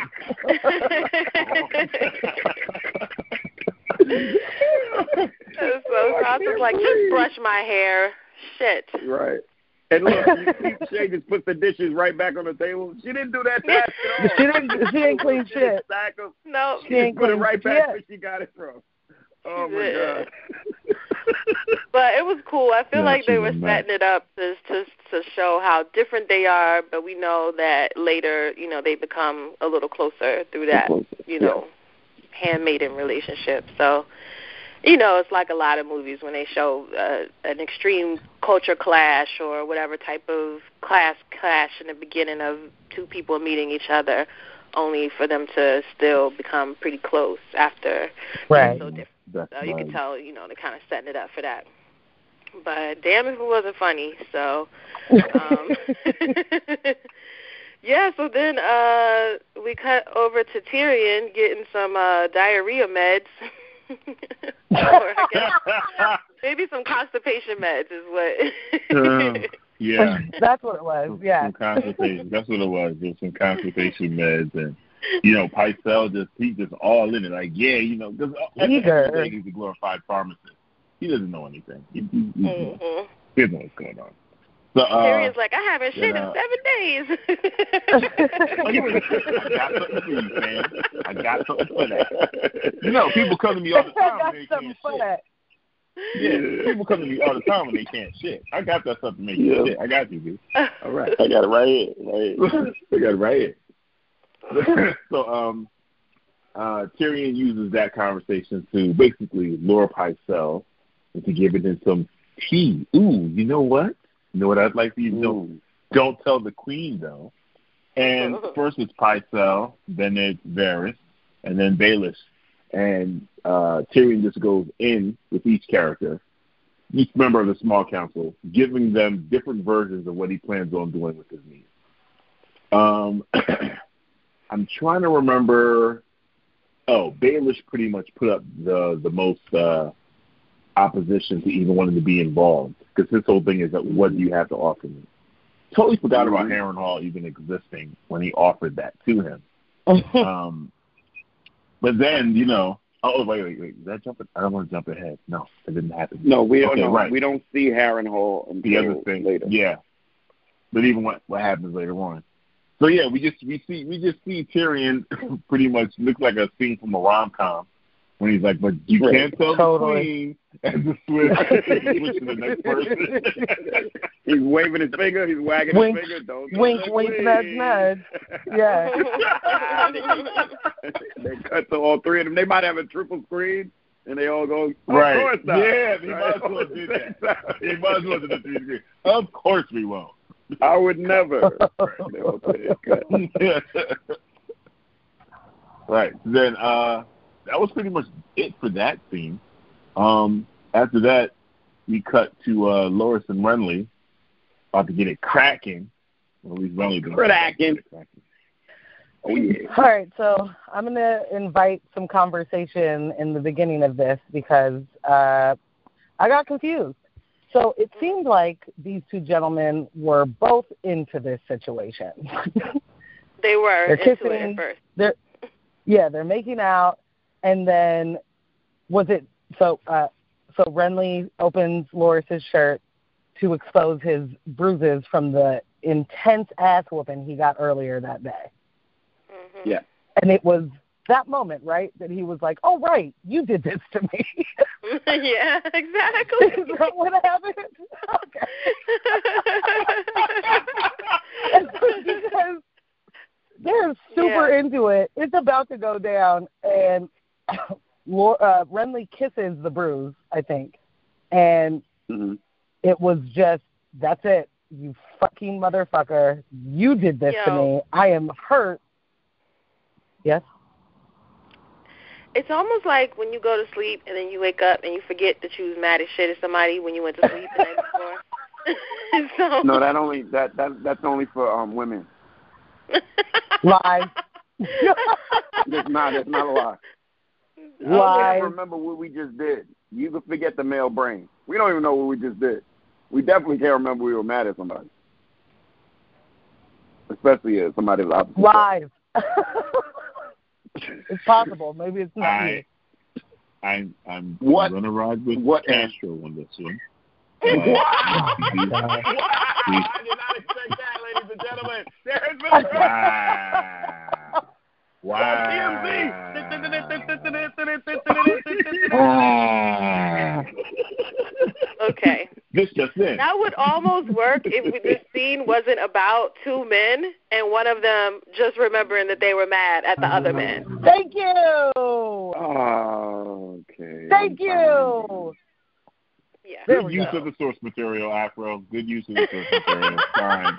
So Sansa's like, just brush my hair. Shit. Right. And look, you see Shay just put the dishes right back on the table. She didn't do that task at all. She didn't clean shit. No. She just put it right back where she got it from. Oh, my God. But it was cool. I feel like they were setting it up to show how different they are, but we know that later, you know, they become a little closer through that, you know, handmaiden relationship. So, you know, it's like a lot of movies when they show an extreme culture clash or whatever type of class clash in the beginning of two people meeting each other, only for them to still become pretty close after right. So different. So you can tell, you know, they're kind of setting it up for that. But damn if it wasn't funny. So, yeah, so then we cut over to Tyrion getting some diarrhea meds. Or I guess maybe some constipation meds is what. Yeah. That's what it was, yeah. Some constipation. That's what it was. There's some constipation meds. And, you know, Pycelle he's just all in it. Like, yeah, you know, because he's a glorified pharmacist. He doesn't know anything. He doesn't know what's going on. So, Tyrion's like, I haven't shit in 7 days. I got something for that. You know, people come to me all the time when they can't shit. Yeah, people come to me all the time when they can't shit. I got that stuff to make you shit. I got you, dude. All right. I got it right here. I got it right here. So, Tyrion uses that conversation to basically lure Pycelle into giving him some tea. Ooh, you know what? You know what I'd like for you to know? Don't tell the queen, though. And first it's Pycelle, then it's Varys, and then Baelish. And Tyrion just goes in with each character, each member of the small council, giving them different versions of what he plans on doing with his niece. I'm trying to remember. Baelish pretty much put up the most opposition to even wanting to be involved, because his whole thing is that what do you have to offer me? Totally forgot about Harrenhal even existing when he offered that to him. But then, wait. Did I jump? I don't want to jump ahead. No, it didn't happen. No, we don't know. Right. We don't see Harrenhal until the other thing later. Yeah. But even what happens later on. So yeah, we just see Tyrion pretty much look like a scene from a rom-com when he's like, but you can't tell the queen and the switch to the next person. He's waving his finger, he's wagging his finger. Don't wink, nudge, nudge. Yeah. They cut to all three of them. They might have a triple screen, and they all go, right. Of course not. Yeah, they might as well do that. They might as well do the 3 screen. Of course we won't. I would never. Right. Then that was pretty much it for that scene. After that, we cut to Loras and Renly about to get it cracking. Or at least Renly doing cracking. Oh yeah. All right, so I'm gonna invite some conversation in the beginning of this because I got confused. So it seemed like these two gentlemen were both into this situation. They were They're into kissing, it at first. They're making out, and then so Renly opens Loras' shirt to expose his bruises from the intense ass whooping he got earlier that day. Mm-hmm. Yeah. And it was that moment, right, that he was like, oh, right, you did this to me. Yeah, exactly. Is that what happened? Okay. Because they're super into it. It's about to go down, and Renly kisses the bruise, I think. And it was just, that's it. You fucking motherfucker. You did this to me. I am hurt. Yes? It's almost like when you go to sleep and then you wake up and you forget that you was mad as shit at somebody when you went to sleep the night before. So. No, that's only for women. Lie. That's not a lie. Lie. I can't remember what we just did. You can forget the male brain. We don't even know what we just did. We definitely can't remember we were mad at somebody. Especially if somebody was opposite. Lies. It's possible. Maybe it's not you. I'm gonna ride with Castro on this one. What? I did not expect that, ladies and gentlemen. There's been Okay. This just in. That would almost work if this scene wasn't about two men and one of them just remembering that they were mad at the other man. Thank you. Oh, okay. Thank you. Yeah. Good use of the source material, Afro. Good use of the source material. Fine.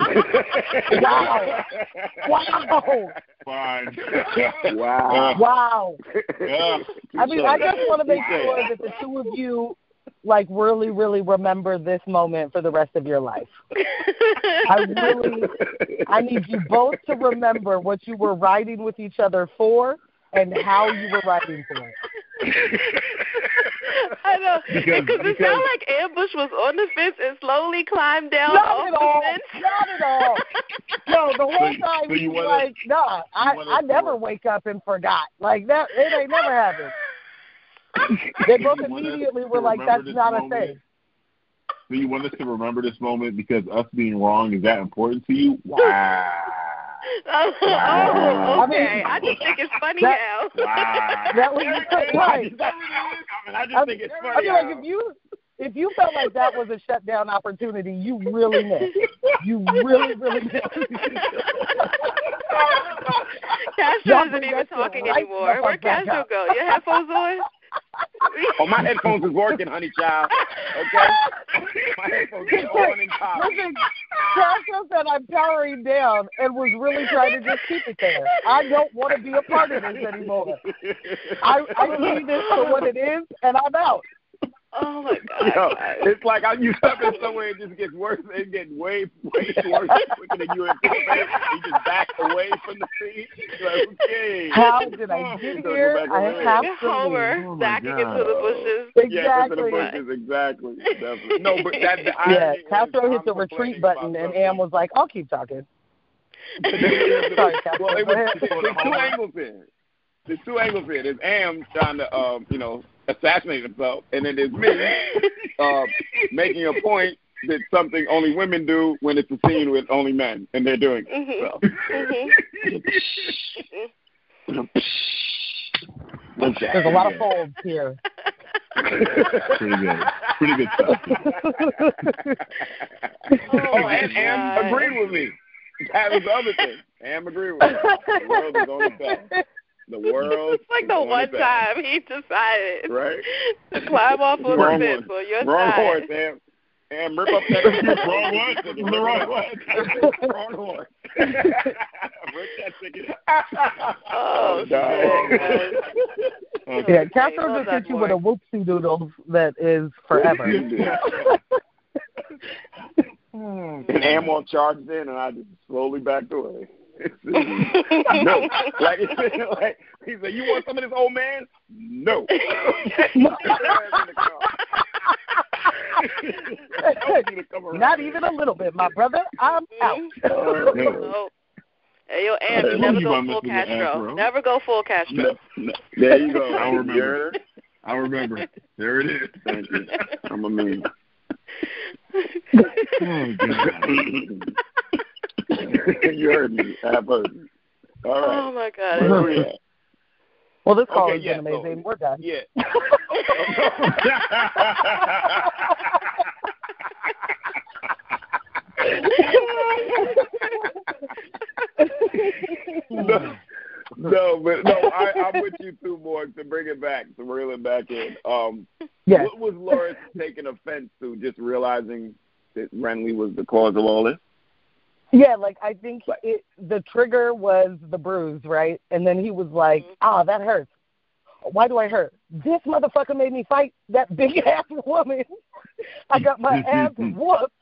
Wow. Fine. Wow. Yeah. I mean, I just want to make sure that the two of you, like, really, really remember this moment for the rest of your life. I need you both to remember what you were riding with each other for and how you were riding for it. I know, because it sounded like Ambush was on the fence and slowly climbed down off the fence. Not at all. No, the whole time he's like, nah, I never wake up and forgot. Like, that, it ain't never happened. They both immediately were like, that's not a thing. So you want us to remember this moment because us being wrong is that important to you? Wow. Oh, okay. I just think it's funny now. Wow. That was right. I just think it's funny. I mean, like, if you felt like that was a shutdown opportunity, you really missed. You really, really missed. Castro isn't even talking anymore. Where'd Castro go? Your headphones on? Oh, my headphones is working, honey child. Okay? My headphones is on and power. Listen, Castro said I'm powering down and was really trying to just keep it there. I don't want to be a part of this anymore. I see this for what it is, and I'm out. Oh my God! Yo, it's like you step in somewhere, it just gets worse. It gets way worse quicker than you anticipate. You just back away from the scene. You're like, okay. How did I get here? I have to Homer leave. backing into the bushes. Yeah, into the Exactly. bushes, exactly. Definitely. No, but that the Yeah, irony is, Castro hit I'm the retreat complaining button, about and something. Am was like, "I'll keep talking." Sorry, Castro. well, Go ahead. there's two angles here. There's two angles here. There's Am trying to, assassinate himself, and then there's me making a point that something only women do when it's a scene with only men, and they're doing it. So. There's a lot of folds here. Pretty good. Pretty good stuff. And Am agreed with me. That was the other thing. Am agreed with me. The world is on his back. The world. It's like the one time he decided to climb off of the fence on your wrong side. Horse, Am. Am, rip up that wrong one. The wrong one. Wrong horse. Rip that ticket. Oh, shit. Yeah, Castro just hit you with a whoopsie doodle that is forever. And Am all charged in, and I just slowly backed away. No. Like he said, you want some of this old man? No. Not even a little bit, my brother. I'm out. No. Hey, yo, Am, you never go full Castro. Never go full Castro. No. There you go. I'll remember. There it is. Thank you. I'm a man. Oh, God. You heard me. I've heard you. All right. Oh, my God. Where we at? Well, this call has been amazing. We're done. Yeah. I'm with you too, Morg, to bring it back, to reel it back in. Yes. What was Loris taking offense to, just realizing that Renly was the cause of all this? Yeah, like I think the trigger was the bruise, right? And then he was like, that hurts. Why do I hurt? This motherfucker made me fight that big-ass woman. I got my ass whooped.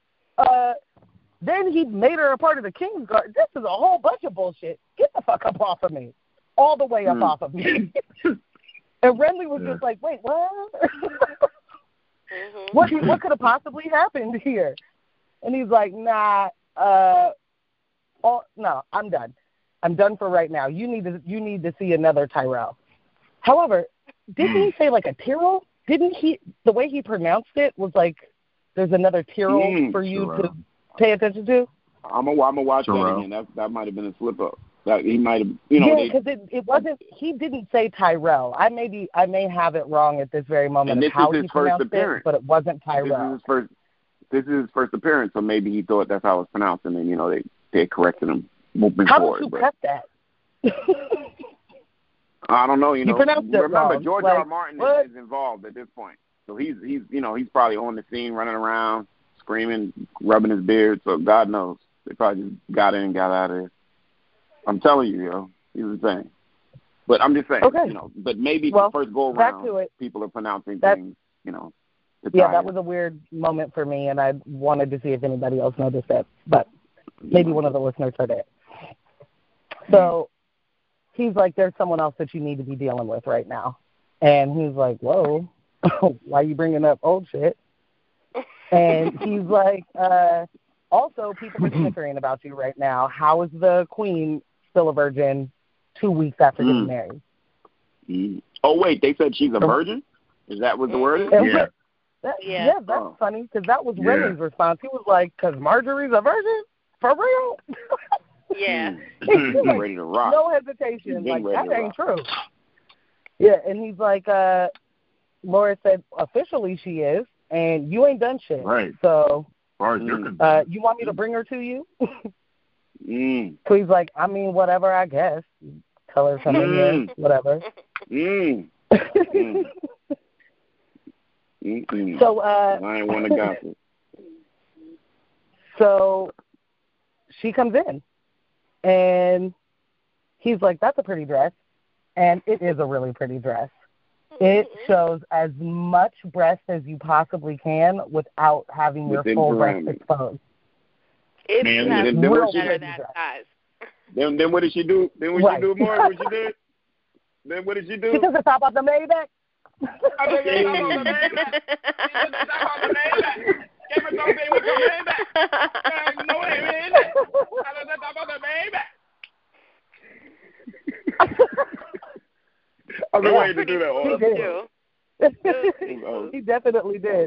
Then he made her a part of the King's Guard. This is a whole bunch of bullshit. Get the fuck up off of me. All the way up off of me. And Renly was just like, wait, what? What could have possibly happened here? And he's like, nah, no, I'm done. I'm done for right now. You need to see another Tyrell. However, didn't he say like a Tyrell? Didn't he? The way he pronounced it was like, there's another Tyrell for you to pay attention to. I'm gonna watch that again. That might have been a slip up. That he might have, because it wasn't. He didn't say Tyrell. I may have it wrong at this very moment. And this how is his he first pronounced appearance. It, but it wasn't Tyrell. This is his first appearance, so maybe he thought that's how it was pronounced, and then they corrected him moving forward. How did you cut that? I don't know. Remember, wrong. George R. Martin is involved at this point, so he's probably on the scene, running around, screaming, rubbing his beard. So God knows, they probably just got in and got out of there. I'm telling you, he was saying. But I'm just saying, but maybe the first go around, people are pronouncing things, Yeah, that was a weird moment for me, and I wanted to see if anybody else noticed that, but maybe one of the listeners heard it. So he's like, there's someone else that you need to be dealing with right now. And he's like, whoa, why are you bringing up old shit? And he's like, also, people are snickering about you right now. How is the queen still a virgin 2 weeks after getting married? Oh, wait, they said she's a virgin? Is that what the word is? Yeah, that's funny, because that was Renly's response. He was like, because Marjorie's a virgin? For real? Yeah. He's ready to rock. No hesitation. Like, that ain't true. Yeah, and he's like, Laura said, officially she is, and you ain't done shit. Right. So, as far as you're concerned. You want me to bring her to you? So he's like, I mean, whatever, I guess. Tell her something here, whatever. So, I ain't want to gossip. So she comes in, and he's like, that's a pretty dress. And it is a really pretty dress. It shows as much breast as you possibly can without having your Within full breast parameters. exposed. If Man, you have then breasts what that she- are that size. Then what did she do? Then what Right. she do more? What she did? Then what did she do? She took the top off the Maybach. I took the top off the Maybach. She took the top off the Maybach. Came and told me with your Maybach. No, it ain't. I took the top off the Maybach. I've been waiting to do that all He Oh. He definitely did.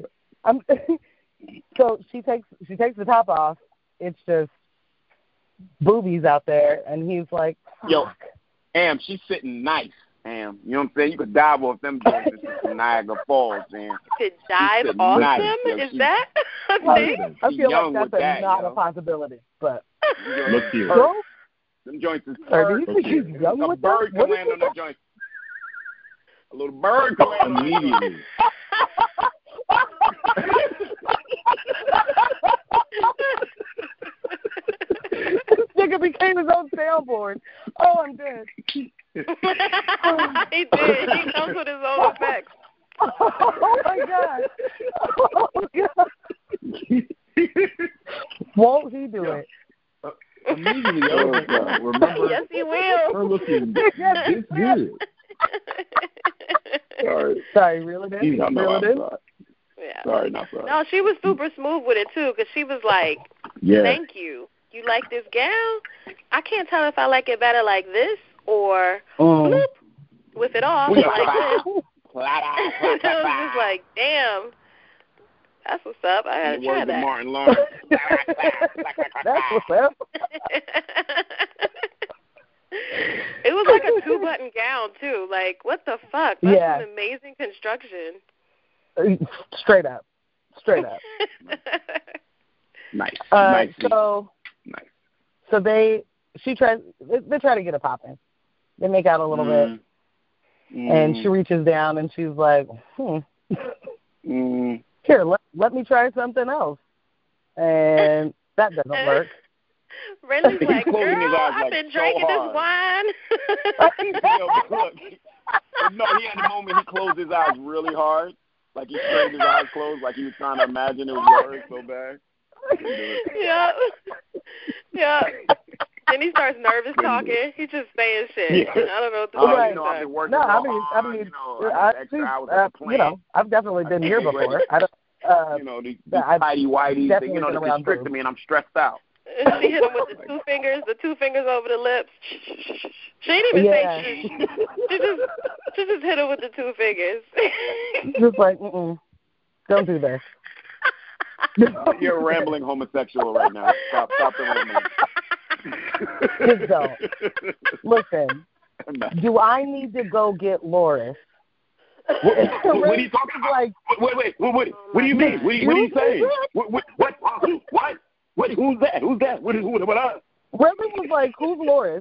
So she takes the top off. It's just boobies out there, and he's like, fuck. Yo, Am, she's sitting nice, Am. You know what I'm saying? You could dive off them joints from Niagara Falls, man. To dive said off nice, them? yo, Is she- that a thing? I feel young like with that's that, not yo. a possibility, but Look here. so, Them joints is or do you hurt. think he's young A with bird that? can land on that joint. A little bird can land on that joint. Immediately. This nigga became his own soundboard. Oh, I'm dead. He did. He comes with his own effects. Oh my god. Oh god. Won't he do it? Immediately, I was like, remember Yes, he will. her looking this good. Sorry. Sorry, reel it in. No, Reel I'm it in. sorry. Yeah. Sorry, not sorry. No, she was super smooth with it too, because she was like, Yeah. "Thank you. You like this gown? I can't tell if I like it better like this or bloop with it off like this." It was just like, damn, that's what's up. I gotta The try words of that. Martin Lawrence. That's what's up. It was like a 2-button gown too. Like, what the fuck? That's Yeah. an amazing construction. Straight up. Straight up. Nice. Nice. So Nice. so they try to get it popping. They make out a little bit, and she reaches down and she's like, here, let me try something else. And that doesn't work. Renly's He's like, closing his girl, eyes, I've like, been so drinking hard. this wine. Yo, look. No, he had a moment he closed his eyes really hard. Like he strained his eyes closed, like he was trying to imagine it was words so bad. Yeah. Yeah. Then he starts nervous talking. He's just saying shit. Yeah. I don't know what the Oh, fuck Right. you know, I've been working No, I real mean, hard, you know, I I had extra hours at the you plant. know, I've definitely been here before. I don't. You know, these I've tighty-whities, definitely you know, been they around constricted boobs. me and I'm stressed out. She hit him with the two fingers over the lips. She didn't even Yeah. say shh. She just hit him with the 2 fingers. Just like, don't do this. You're a rambling homosexual right now. Stop the rambling. Just don't. Listen, do I need to go get Loris? What are you talking about? Like, Wait. What do you mean? What are you saying? What? Who's that? Who? What? Remy was like, who's Loris?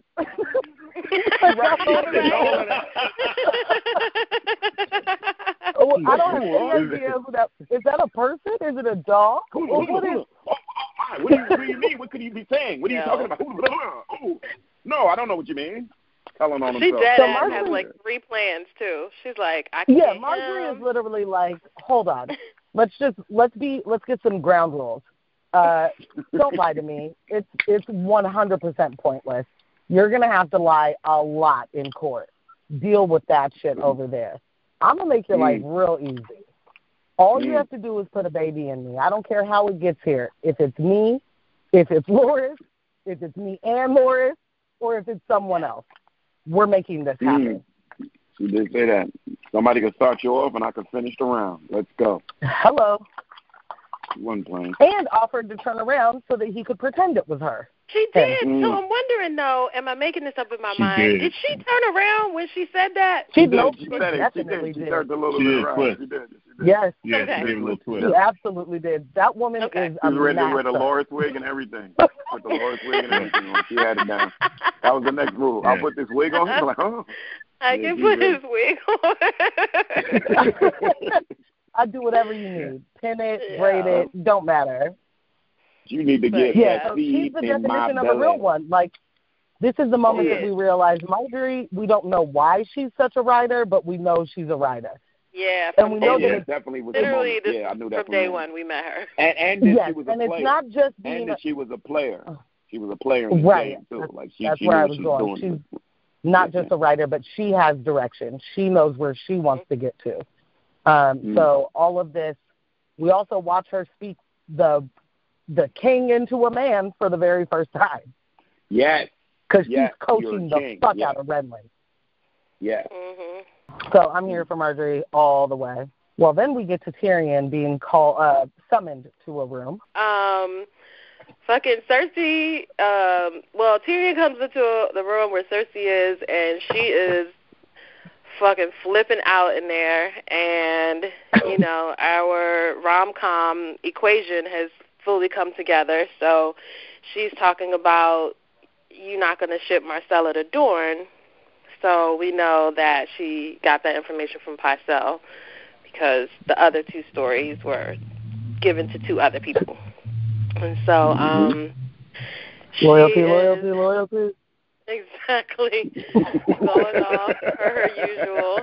I don't have any idea who that is. That a person? Is it a dog? What is? What do you mean? What could you be saying? What are you talking about? No, I don't know what you mean. Telling on She himself. dead So ass has Marjorie- like 3 plans too. She's like, I can't. Yeah, Marjorie is literally like, hold on, let's get some ground rules. Don't lie to me. It's 100% pointless. You're gonna have to lie a lot in court. Deal with that shit over there. I'm gonna make your life real easy. All you have to do is put a baby in me. I don't care how it gets here. If it's me, if it's Loris, if it's me and Loris, or if it's someone else, we're making this happen. She did say that. Somebody could start you off and I could finish the round. Let's go. Hello. She wasn't playing. And offered to turn around so that he could pretend it was her. She did. So I'm wondering though, am I making this up in my mind? Did she turn around when she said that? She did. did. She She said it. definitely She did. turned a little She bit did, around. twist. She did. Yes, Yeah, Okay. she gave a little twist. she absolutely did. That woman is She a was ready to wear the master. Loris wig and everything. Put the Loris wig and everything on. She had it down. That was the next rule. I'll put this wig on. She's like, huh? I can put his wig on. I do whatever you need. Pin it, braid it, don't matter. You need to get Yeah, that so she's seed the in my definition of a real belly. one. Like, This is the moment Yeah. that we realize Marjorie, we don't know why she's such a writer, but we know she's a writer. Yeah, And from we day know one. that yeah, definitely was the Literally, moment. this Yeah, I knew that from day one we met her. And that Yes, she was a and player. it's not just being And that she was a player. She was a player in the Right. game too. Like that's she where knew I what was she was going. doing. She's not just a writer, but she has direction. She knows where she wants to get to. So all of this, we also watch her speak the king into a man for the very first time. Yes. Because Yes, she's coaching you're a the king. fuck Yes. out of Renly. Yes. Mhm. So I'm here for Marjorie all the way. Well, then we get to Tyrion being summoned to a room. Fucking Cersei, well, Tyrion comes into the room where Cersei is, and she is fucking flipping out in there, and, you know, our rom-com equation has fully come together, so she's talking about you're not going to ship Marcella to Dorne, so we know that she got that information from Pycelle, because the other two stories were given to two other people. And so, Loyalty. Exactly. Going off her usual.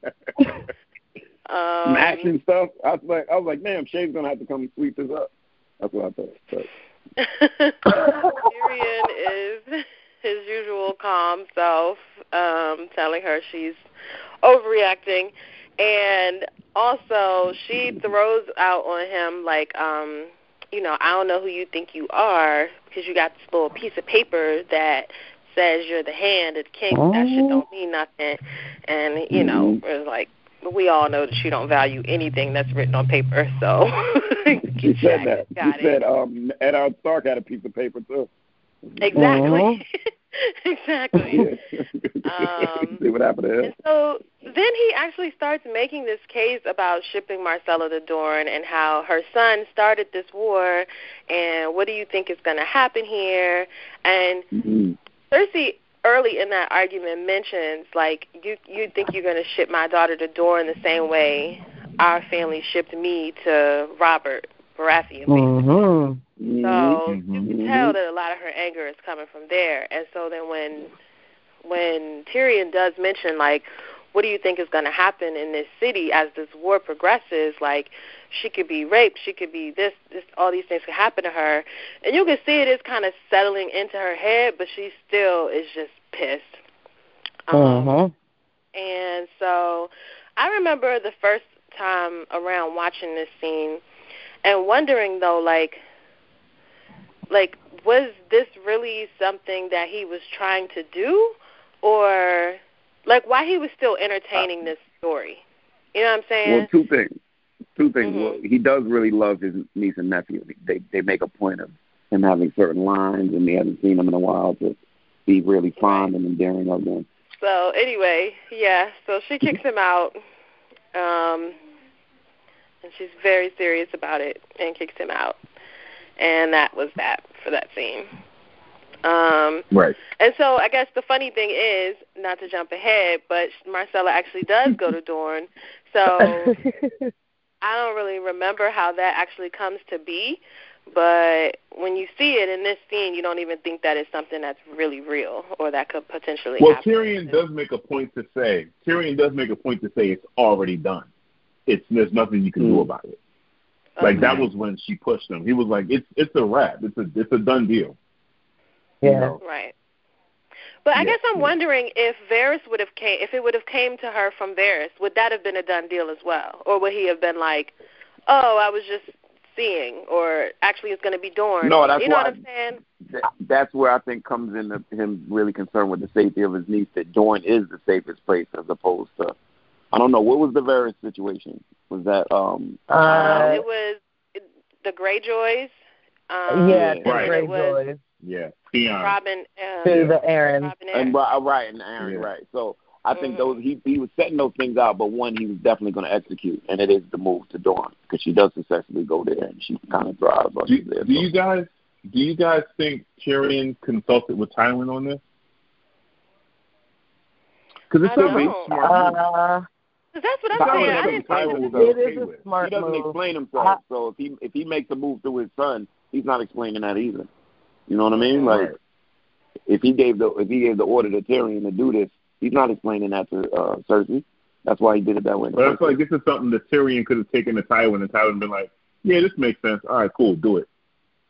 Some action stuff. I was like, damn, Shay's gonna have to come and sweep this up. That's what I thought. But. Tyrion is his usual calm self, telling her she's overreacting, and also she throws out on him like, you know, I don't know who you think you are because you got this little piece of paper that says you're the hand of the king. That shit don't mean nothing. And, you know, it's like, we all know that you don't value anything that's written on paper. So She said that. Got she said Eddard Stark had a piece of paper, too. Exactly. Exactly. See what happened to him. And so then he actually starts making this case about shipping Marcella to Dorne and how her son started this war, and what do you think is going to happen here? And Cersei early in that argument mentions, like, you think you're going to ship my daughter to Dorne the same way our family shipped me to Robert Baratheon. So you can tell that a lot of her anger is coming from there. And so then when Tyrion does mention, like, what do you think is going to happen in this city as this war progresses? Like, she could be raped, she could be this, all these things could happen to her. And you can see it is kind of settling into her head, but she still is just pissed. And so I remember the first time around watching this scene and wondering, though, like, was this really something that he was trying to do? Or, like, why he was still entertaining this story? You know what I'm saying? Well, two things. Well, he does really love his niece and nephew. They make a point of him having certain lines, and we haven't seen him in a while to be really fond and endearing of them. So, anyway, yeah, so she kicks him out, and she's very serious about it and kicks him out. And that was that for that scene. Right. And so I guess the funny thing is, not to jump ahead, but Marcella actually does go to Dorne. So I don't really remember how that actually comes to be. But when you see it in this scene, you don't even think that it's something that's really real or that could potentially happen. Well, Tyrion does make a point to say it's already done. There's nothing you can do about it. Like, that was when she pushed him. He was like, it's a wrap. It's a done deal. Yeah. You know? Right. But I guess I'm wondering if it would have came to her from Varys, would that have been a done deal as well? Or would he have been like, oh, I was just seeing, or actually it's going to be Dorne? No, that's you know why, what I'm saying? That's where I think comes into him really concerned with the safety of his niece, that Dorne is the safest place as opposed to, I don't know, what was the Varys situation? Was that it was the Greyjoys. The right. Greyjoys. Yeah, Theon. Robin. The Aaron. And Aaron, right. So I think those he was setting those things out, but one he was definitely going to execute, and it is the move to Dorne because she does successfully go there, and she kind of thrives on there. Do you guys think Tyrion consulted with Tywin on this? Because it's a big smart move. That's what I'm saying. I didn't think it is a smart He doesn't move. explain himself, so if he makes a move to his son, he's not explaining that either. You know what I mean? Like, if he gave the order to Tyrion to do this, he's not explaining that to Cersei. That's why he did it that way. But I feel like this is something that Tyrion could have taken to Tywin, and Tywin been like, "Yeah, this makes sense. All right, cool, do it."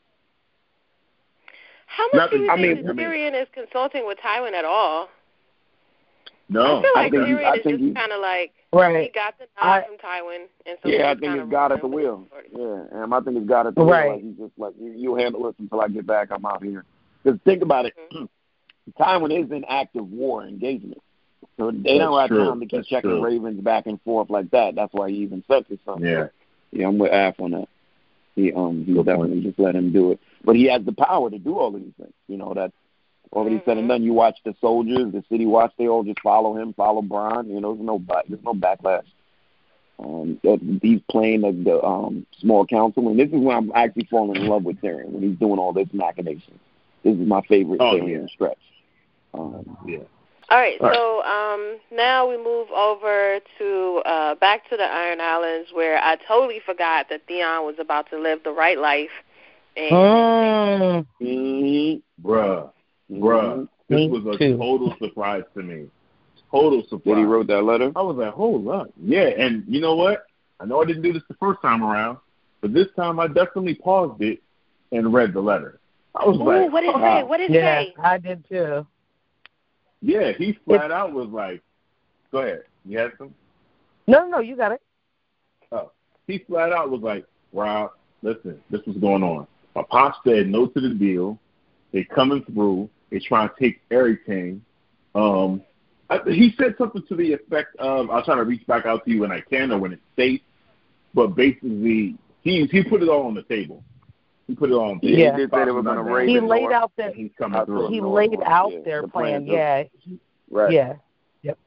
How much do you think Tyrion is consulting with Tywin at all? No, I feel like Tyrion is just kind of like, he got the nod from Tywin. And so I think it's God at the wheel. Yeah, and I think it's God at the wheel. Like, he's just like, you handle it until I get back. I'm out here. Because think about it. Tywin is in active war engagement. So they don't have time to keep checking Ravens back and forth like that. That's why he even said this something. Yeah, I'm with Af on that. He definitely just let him do it. But he has the power to do all of these things. You know, that's already said and done. You watch the soldiers, the city watch, they all just follow him, follow Bronn. You know, there's no backlash. He's playing the small council, and this is when I'm actually falling in love with Tyrion, when he's doing all this machination. This is my favorite Tyrion stretch. All right, so now we move over to back to the Iron Islands, where I totally forgot that Theon was about to live the right life. And Bruh, this was a total surprise to me. Total surprise. When he wrote that letter? I was like, hold up. Yeah, and you know what? I know I didn't do this the first time around, but this time I definitely paused it and read the letter. I was like, what did it say? What did it say? I did too. Yeah, he flat out was like, go ahead. You had some? No, you got it. Oh, he flat out was like, Rob, listen, this was going on. My pop said no to the deal. They coming through. They trying to take everything. He said something to the effect of, I'll try to reach back out to you when I can or when it's safe. But basically, he put it all on the table. He put it all on the table. Yeah. He said it was going to rain. He laid out their, he's coming through. He laid out their plan. Yeah. Right. Yeah. Yep.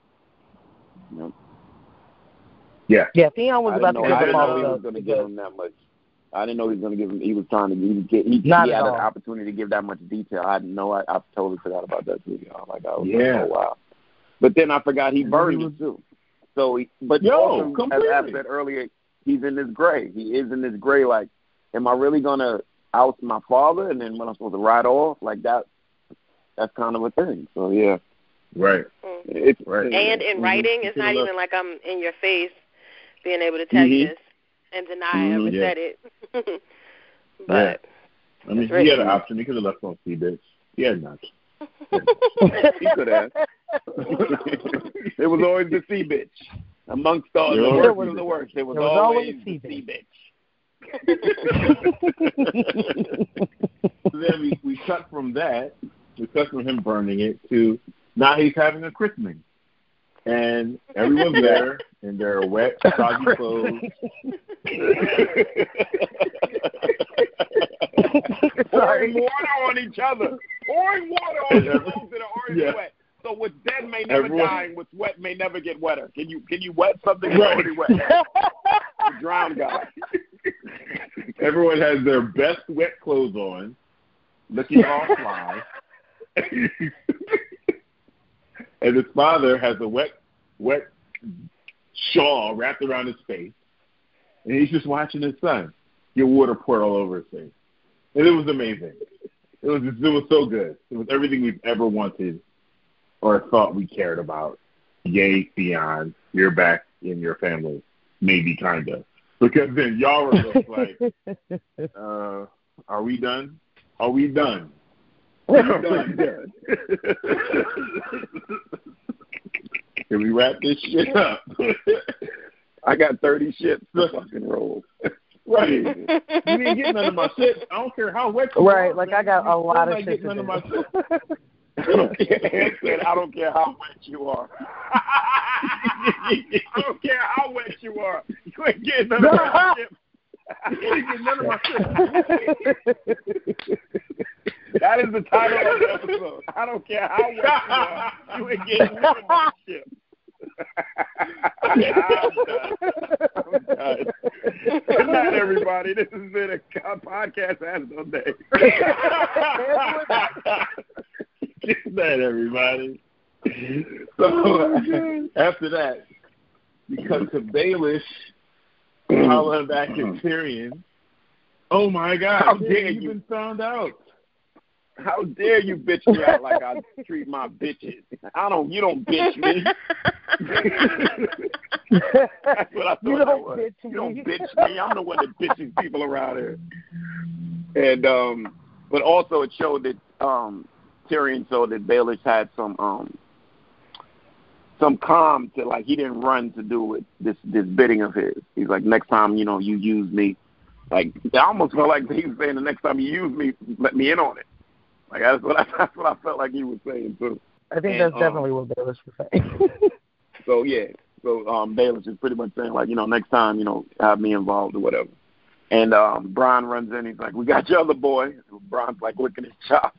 Yeah. Yeah. Theon was about to give him all. I didn't know he was going to give him that much. I didn't know he was going to give him. He was trying to. He had an opportunity to give that much detail. I didn't know. I totally forgot about that too. I was like, oh wow. But then I forgot he burned it too. So, as I said earlier, he's in this gray. He is in this gray. Like, am I really gonna oust my father, and then when I'm supposed to ride off like that? That's kind of a thing. So yeah. Right. It's right. And in writing, it's not even like I'm in your face, being able to tell you this and deny I ever said it. But I mean, he had an option. He could have left on C, bitch. He had an option. He could have. It was always the C bitch. Amongst all the worst of the worst, it was always the C bitch. So then we cut from that. We cut from him burning it to now he's having a christening. And everyone's there in their wet, soggy clothes. Pouring water on each other. Pouring water on themselves that are already wet. So what's dead may never die, and what's wet may never get wetter. Can you wet something that's already wet? The drown guy. Everyone has their best wet clothes on, looking all fly. And his father has a wet shawl wrapped around his face, and he's just watching his son get water poured all over his face. And it was amazing. It was so good. It was everything we've ever wanted or thought we cared about. Yay, Theon, you're back in your family. Maybe, kind of. Because then y'all were just like, are we done? Are we done? Can we wrap this shit up? I got 30 shits to fucking roll. Right. You didn't get none of my shit. I don't care how wet you are. Right, like I got a lot of shit to none do. Of my shit. I don't care how wet you are. I don't care how wet you are. You ain't getting none of my shit. You ain't getting none of my shit. That is the title of the episode. I don't care how wet you are. You ain't getting none of my shit. I'm done. Good night, everybody. This has been a podcast as no day. Good night, everybody. So after that, we come to Baelish hollering back at Tyrion. Oh my God! How dare you've been found out. How dare you bitch me out like I treat my bitches? You don't bitch me. That's what I thought that was. You don't bitch me. I'm the one that bitches people around here. And but also it showed that Tyrion showed that Baelish had some calm to, like, he didn't run to do it, this bidding of his. He's like, next time, you use me. Like, I almost felt like he was saying the next time you use me, let me in on it. Like, that's what I felt like he was saying too. I think that's definitely what Baelish was saying. So Baelish is pretty much saying, like, next time, have me involved or whatever. And Bronn runs in. He's like, we got your other boy. Bronn's like licking his chops.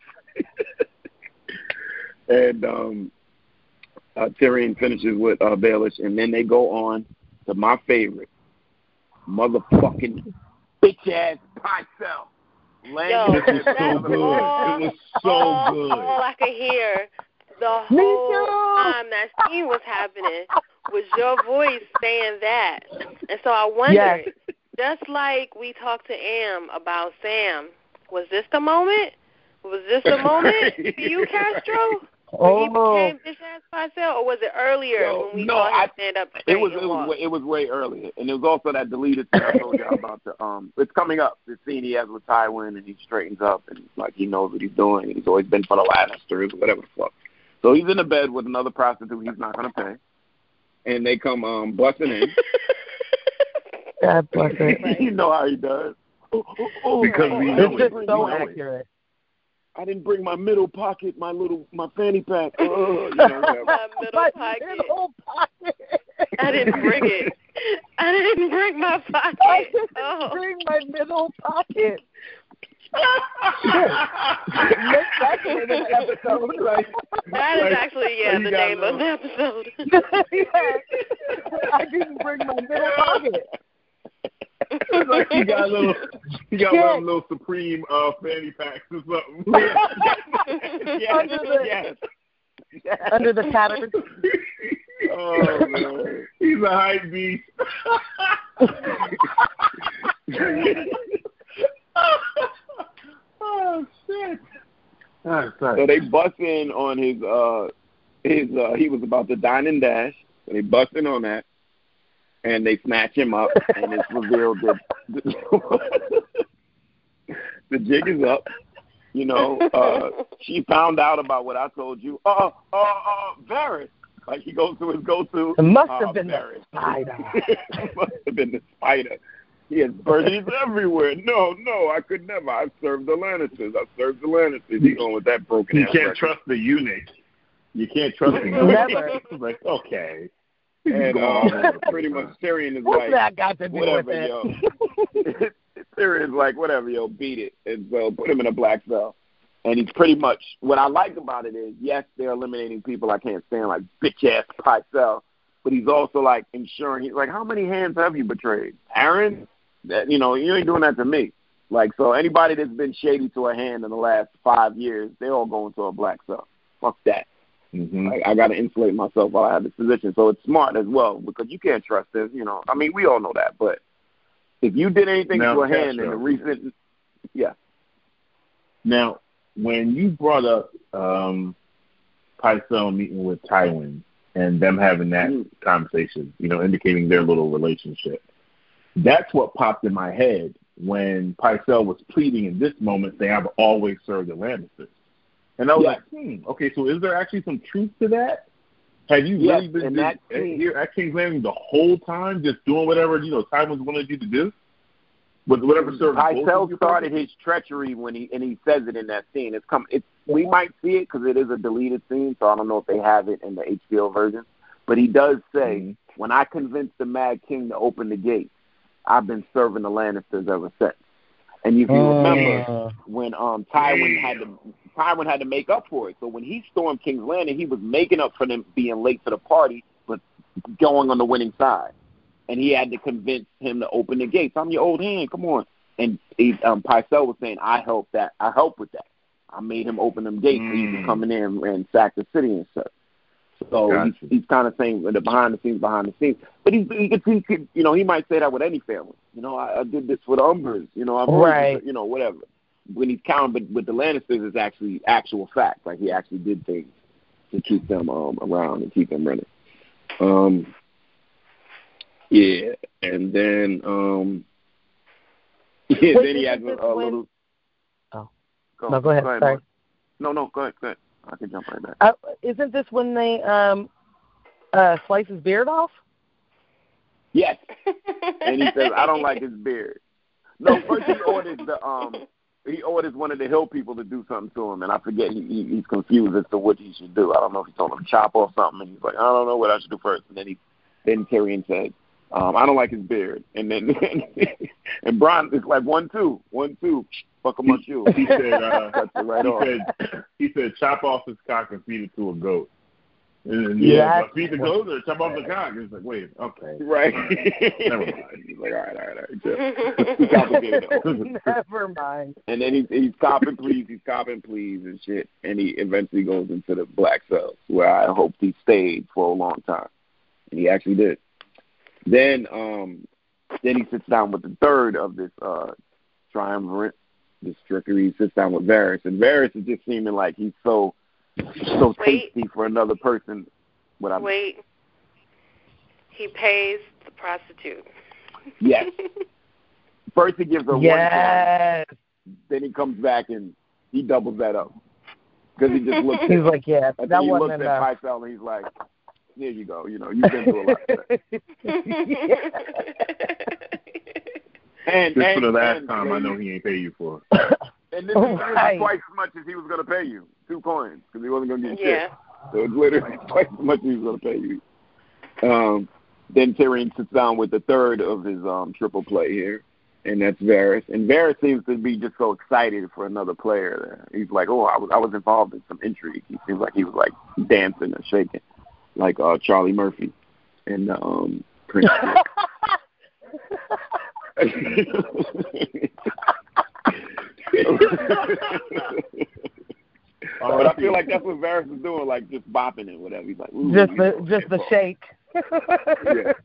And Tyrion finishes with Baelish, and then they go on to my favorite, motherfucking bitch-ass Pycelle. Yo, It was so good. It was so good. All I could hear the whole time that scene was happening was your voice saying that. And so I wondered, just like we talked to Am about Sam, was this the moment? Was this the moment for you, Castro? When he became bitch-ass Pycelle, or was it earlier when we saw him stand up? It was way earlier, and it was also that deleted thing I told y'all about. It's coming up. The scene he has with Tywin, and he straightens up, and like he knows what he's doing. And he's always been for the Lannisters, or whatever the fuck. So he's in the bed with another prostitute he's not gonna pay, and they come busting in. God bless it. You know how he does. Because we know it's just so accurate. I didn't bring my middle pocket, my fanny pack. My middle pocket. I didn't bring it. I didn't bring my pocket. I didn't bring my middle pocket. That's the name of the episode. Right? That is actually, the name of the episode. I didn't bring my middle pocket. It's like he got one of them little Supreme fanny packs or something. Under the tattered. Oh man, he's a hype beast. Oh shit! So they bust in on his he was about to dine and dash. So they bust in on that. And they snatch him up, and it's revealed that the jig is up. She found out about what I told you. Varys. Like, he goes to his go-to. It must have been Varys. the spider. It must have been the spider. He has birdies everywhere. No, I could never. I served the Lannisters. He's going with that broken ass. You can't trust the eunuch. You can't trust the eunuch. Never. Like, okay. And pretty much Tyrion is What's like, that got to do whatever, with it? yo. Tyrion's like, whatever, yo, beat it. And so put him in a black cell. And he's pretty much, what I like about it is, yes, they're eliminating people I can't stand, like bitch-ass Pycelle, but he's also, like, ensuring, he's like, how many hands have you betrayed? Aaron? That, you ain't doing that to me. Like, so anybody that's been shady to a hand in the last 5 years, they're all going to a black cell. Fuck that. Mm-hmm. Like, I got to insulate myself while I have this position. So it's smart as well, because you can't trust this, I mean, we all know that, but if you did anything to a hand in the recent, Now, when you brought up Pycelle meeting with Tywin and them having that conversation, indicating their little relationship, that's what popped in my head when Pycelle was pleading in this moment, saying, I've always served the Lannisters. And I was like, okay, so is there actually some truth to that? Have you really been here at King's Landing the whole time, just doing whatever, Tywin's wanted you to do? With whatever served Pycelle started his treachery when he says it in that scene. We might see it because it is a deleted scene, so I don't know if they have it in the HBO version. But he does say, when I convinced the Mad King to open the gates, I've been serving the Lannisters ever since. And if you remember, when Tywin had to make up for it. So when he stormed King's Landing, he was making up for them being late to the party, but going on the winning side. And he had to convince him to open the gates. I'm your old hand. Come on. And Pycelle was saying, I helped with that. I made him open them gates so he could come in there and sack the city and stuff. So he's kind of saying the behind the scenes. But he might say that with any family. I did this for the Umbers. Whatever. when he's counting, but with the Lannisters, it's actually actual fact. Like he actually did things to keep them around and keep them running. Yeah, and then Wait, then he has a little. Oh, no, go ahead. Sorry. Mark. No, go ahead. I can jump right back. Isn't this when they slice his beard off? Yes. And he says, I don't like his beard. No, first he orders one of the hill people to do something to him, and I forget, he's confused as to what he should do. I don't know if he told him to chop off something, and he's like, I don't know what I should do first. And then Tyrion said, I don't like his beard. And then and Bronn is like 1-2, fuck him on you. He said, cuts it right off. He said, chop off his cock and feed it to a goat. And feed the goat or chop off the cock. It's like, wait, okay. Right. Never mind. He's like, all right. It's complicated. Never mind. And then he's copping pleas and shit. And he eventually goes into the black cells, where I hoped he stayed for a long time. And he actually did. Then he sits down with the third of this triumvirate, this trickery. He sits down with Varys. And Varys is just seeming like he's so tasty for another person. He pays the prostitute. Yes. First he gives her one coin. Then he comes back and he doubles that up. Because he just looks he's like, yeah, that he wasn't looks enough. at Pycelle and he's like, there you go. You know, you've been through a lot today. Just for the last time, I know he ain't pay you for. And this is twice as much as he was going to pay you. 2 coins, because he wasn't going to get shit. So it's literally twice as much as he was going to pay you. Then Tyrion sits down with the third of his triple play here, and that's Varys. And Varys seems to be just so excited for another player there. He's like, oh, I was involved in some intrigue. He seems like he was like dancing and shaking, like Charlie Murphy and Prince. But I feel like that's what Varys is doing, like just bopping it, whatever. He's like, just the shake. Yeah.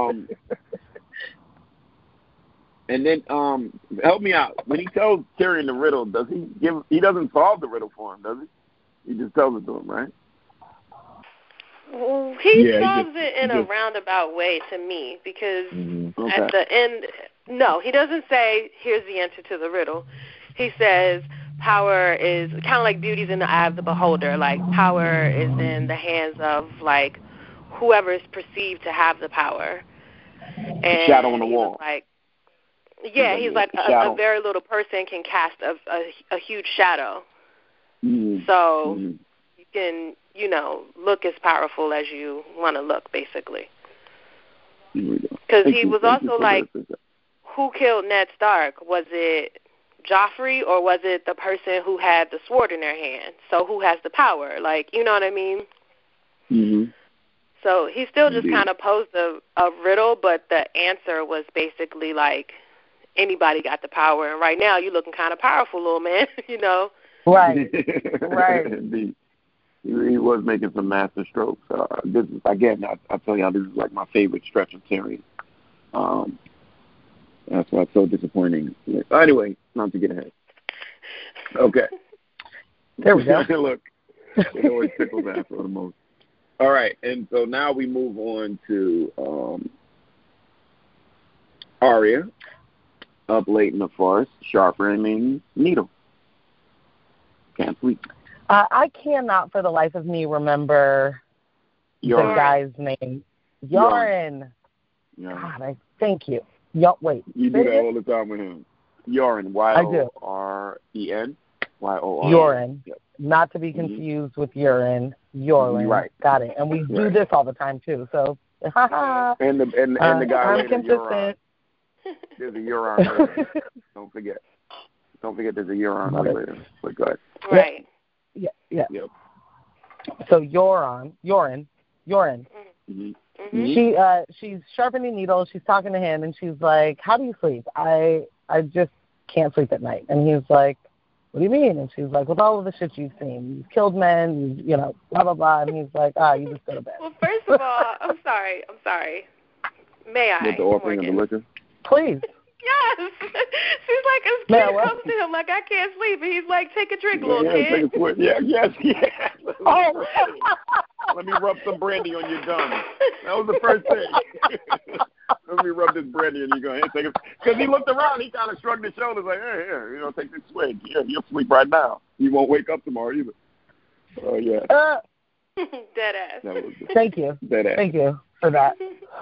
And then help me out. When he tells Tyrion the riddle, he doesn't solve the riddle for him, does he? He just tells it to him, right? Well, he solves it in a roundabout way to me, because at the end, no, he doesn't say, here's the answer to the riddle. He says, power is kind of like beauty's in the eye of the beholder. Like, power is in the hands of, like, whoever is perceived to have the power. And the shadow on the wall. Like, yeah, he's like a very little person can cast a huge shadow. So you can, look as powerful as you want to look, basically. Because he was also like, who killed Ned Stark? Was it Joffrey, or was it the person who had the sword in their hand? So who has the power? Like, you know what I mean? Mm-hmm. So he still just kind of posed a riddle, but the answer was basically like, anybody got the power, and right now you're looking kind of powerful, little man, Right. Indeed. He was making some master strokes. This is, again, I tell y'all, this is like my favorite stretch of Tyrion. That's why it's so disappointing. Anyway, not to get ahead. Okay. There we go. Look, it always tickles that for the most. All right, and so now we move on to Arya, up late in the forest, sharpening needle. Can't sleep. I cannot for the life of me remember the guy's name. Yoren. God, thank you. Wait. You do that all the time with him. Yoren. Y-O-R-E-N. Y-O-R-E-N. Yoren. Yep. Not to be confused with urine. Yoren. Right. Got it. And we do this all the time too. So, haha. And the guy I'm later, consistent. There's a Euron. Don't forget. There's a Euron later. But go ahead. Right. Yeah. Yep. So Yoren. Mm-hmm. She's sharpening needles. She's talking to him, and she's like, "How do you sleep? I just can't sleep at night." And he's like, "What do you mean?" And she's like, "With all of the shit you've seen, you've killed men, blah blah blah." And he's like, "You just go to bed." Well, first of all, I'm sorry. May I? With the offering of the liquor? Please. Yes. She's like, it's Keith comes to him like, I can't sleep. And he's like, take a drink, little kid. Take a swig. Yes. Oh. Let me rub some brandy on your gums. That was the first thing. Let me rub this brandy on your gums. Because he looked around, he kind of shrugged his shoulders like, here, take this swig. Yeah, you'll sleep right now. You won't wake up tomorrow either. Oh, yeah. Dead ass. Thank you. Dead ass. Thank you for that.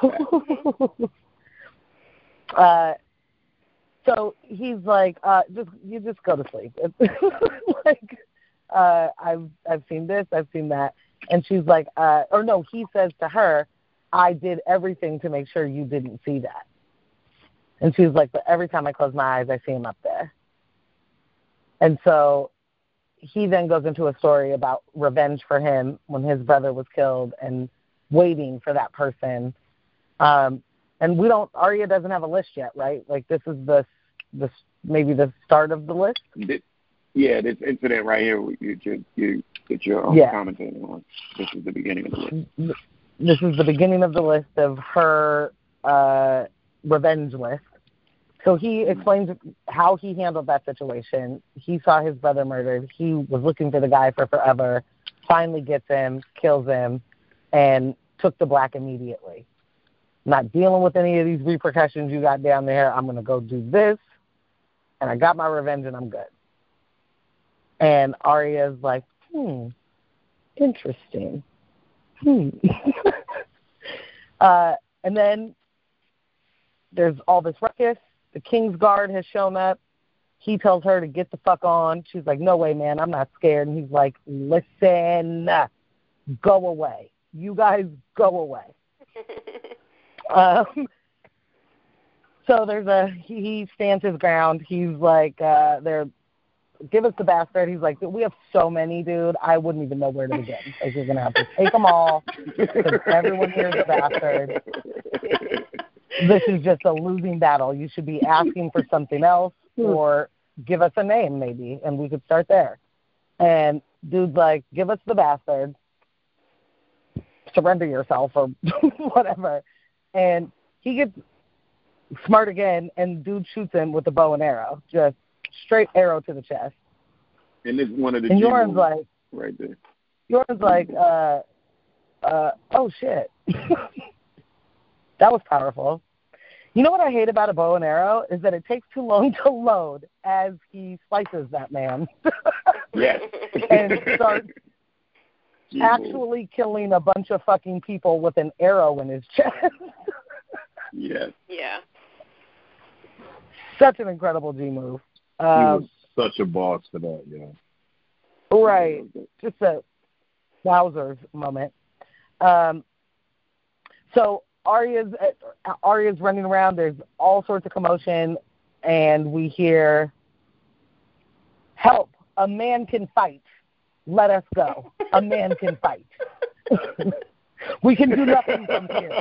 So he's like, you just go to sleep. Like, I've seen this, I've seen that. And she's like, he says to her, I did everything to make sure you didn't see that. And she's like, but every time I close my eyes, I see him up there. And so he then goes into a story about revenge for him when his brother was killed and waiting for that person. And Arya doesn't have a list yet, right? Like, this is maybe the start of the list? Yeah, this incident right here that you're commentating on. This is the beginning of the list. This is the beginning of the list of her revenge list. So he explains how he handled that situation. He saw his brother murdered. He was looking for the guy for forever, finally gets him, kills him, and took the black immediately. Not dealing with any of these repercussions you got down there. I'm going to go do this, and I got my revenge, and I'm good. And Arya's like, interesting. And then there's all this ruckus. The King's Guard has shown up. He tells her to get the fuck on. She's like, no way, man, I'm not scared. And he's like, listen, go away. You guys go away. So he stands his ground. He's like, give us the bastard. He's like, we have so many, dude. I wouldn't even know where to begin. Like, you're going to have to take them all because everyone here is a bastard. This is just a losing battle. You should be asking for something else or give us a name maybe, and we could start there. And dude's like, give us the bastard. Surrender yourself or whatever. And he gets smart again, and dude shoots him with a bow and arrow. Just straight arrow to the chest. And this is one of the Yoren's like, right there. Yoren's like, oh shit. That was powerful. You know what I hate about a bow and arrow is that it takes too long to load as he slices that man. Yes. And starts actually killing a bunch of fucking people with an arrow in his chest. Yes. Yeah. Such an incredible G move. He was such a boss for that, yeah. Right. Just a wowzers moment. So Arya's running around. There's all sorts of commotion, and we hear, help, a man can fight. Let us go. A man can fight. We can do nothing from here.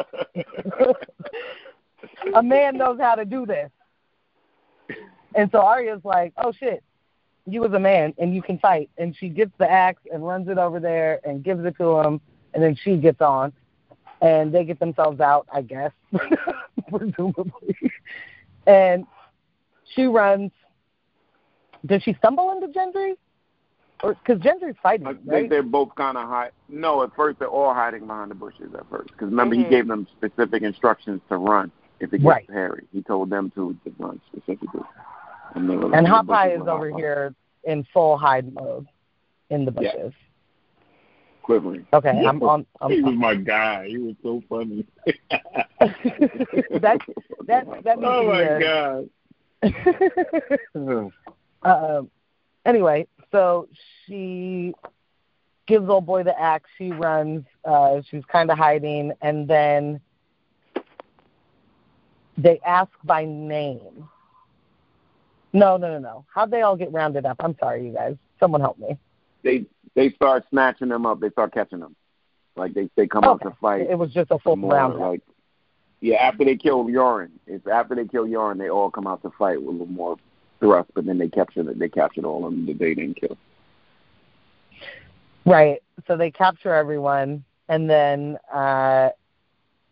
A man knows how to do this. And so Arya's like, oh, shit, you was a man, and you can fight. And she gets the axe and runs it over there and gives it to him, and then she gets on. And they get themselves out, I guess, presumably. And she runs. Does she stumble into Gendry? Because Gendry's fighting, right? I think they're both kind of hiding. No, at first they're all hiding behind the bushes at first. Because remember, he gave them specific instructions to run if it gets hairy. He told them to run specifically. And Hot Pie is over here in full hide mode in the bushes. Yeah. Quivering. Okay, yeah. I'm on. He was my guy. He was so funny. that oh my god. Anyway, so she gives old boy the axe. She runs. She's kind of hiding, and then they ask by name. No. How'd they all get rounded up? I'm sorry, you guys. Someone help me. They start snatching them up. They start catching them. Like, they come out to fight. It was just a full round. Like, yeah, after they kill Yoren. After they kill Yoren, they all come out to fight with a little more thrust, but then they captured all of them that they didn't kill. Right. So they capture everyone, and then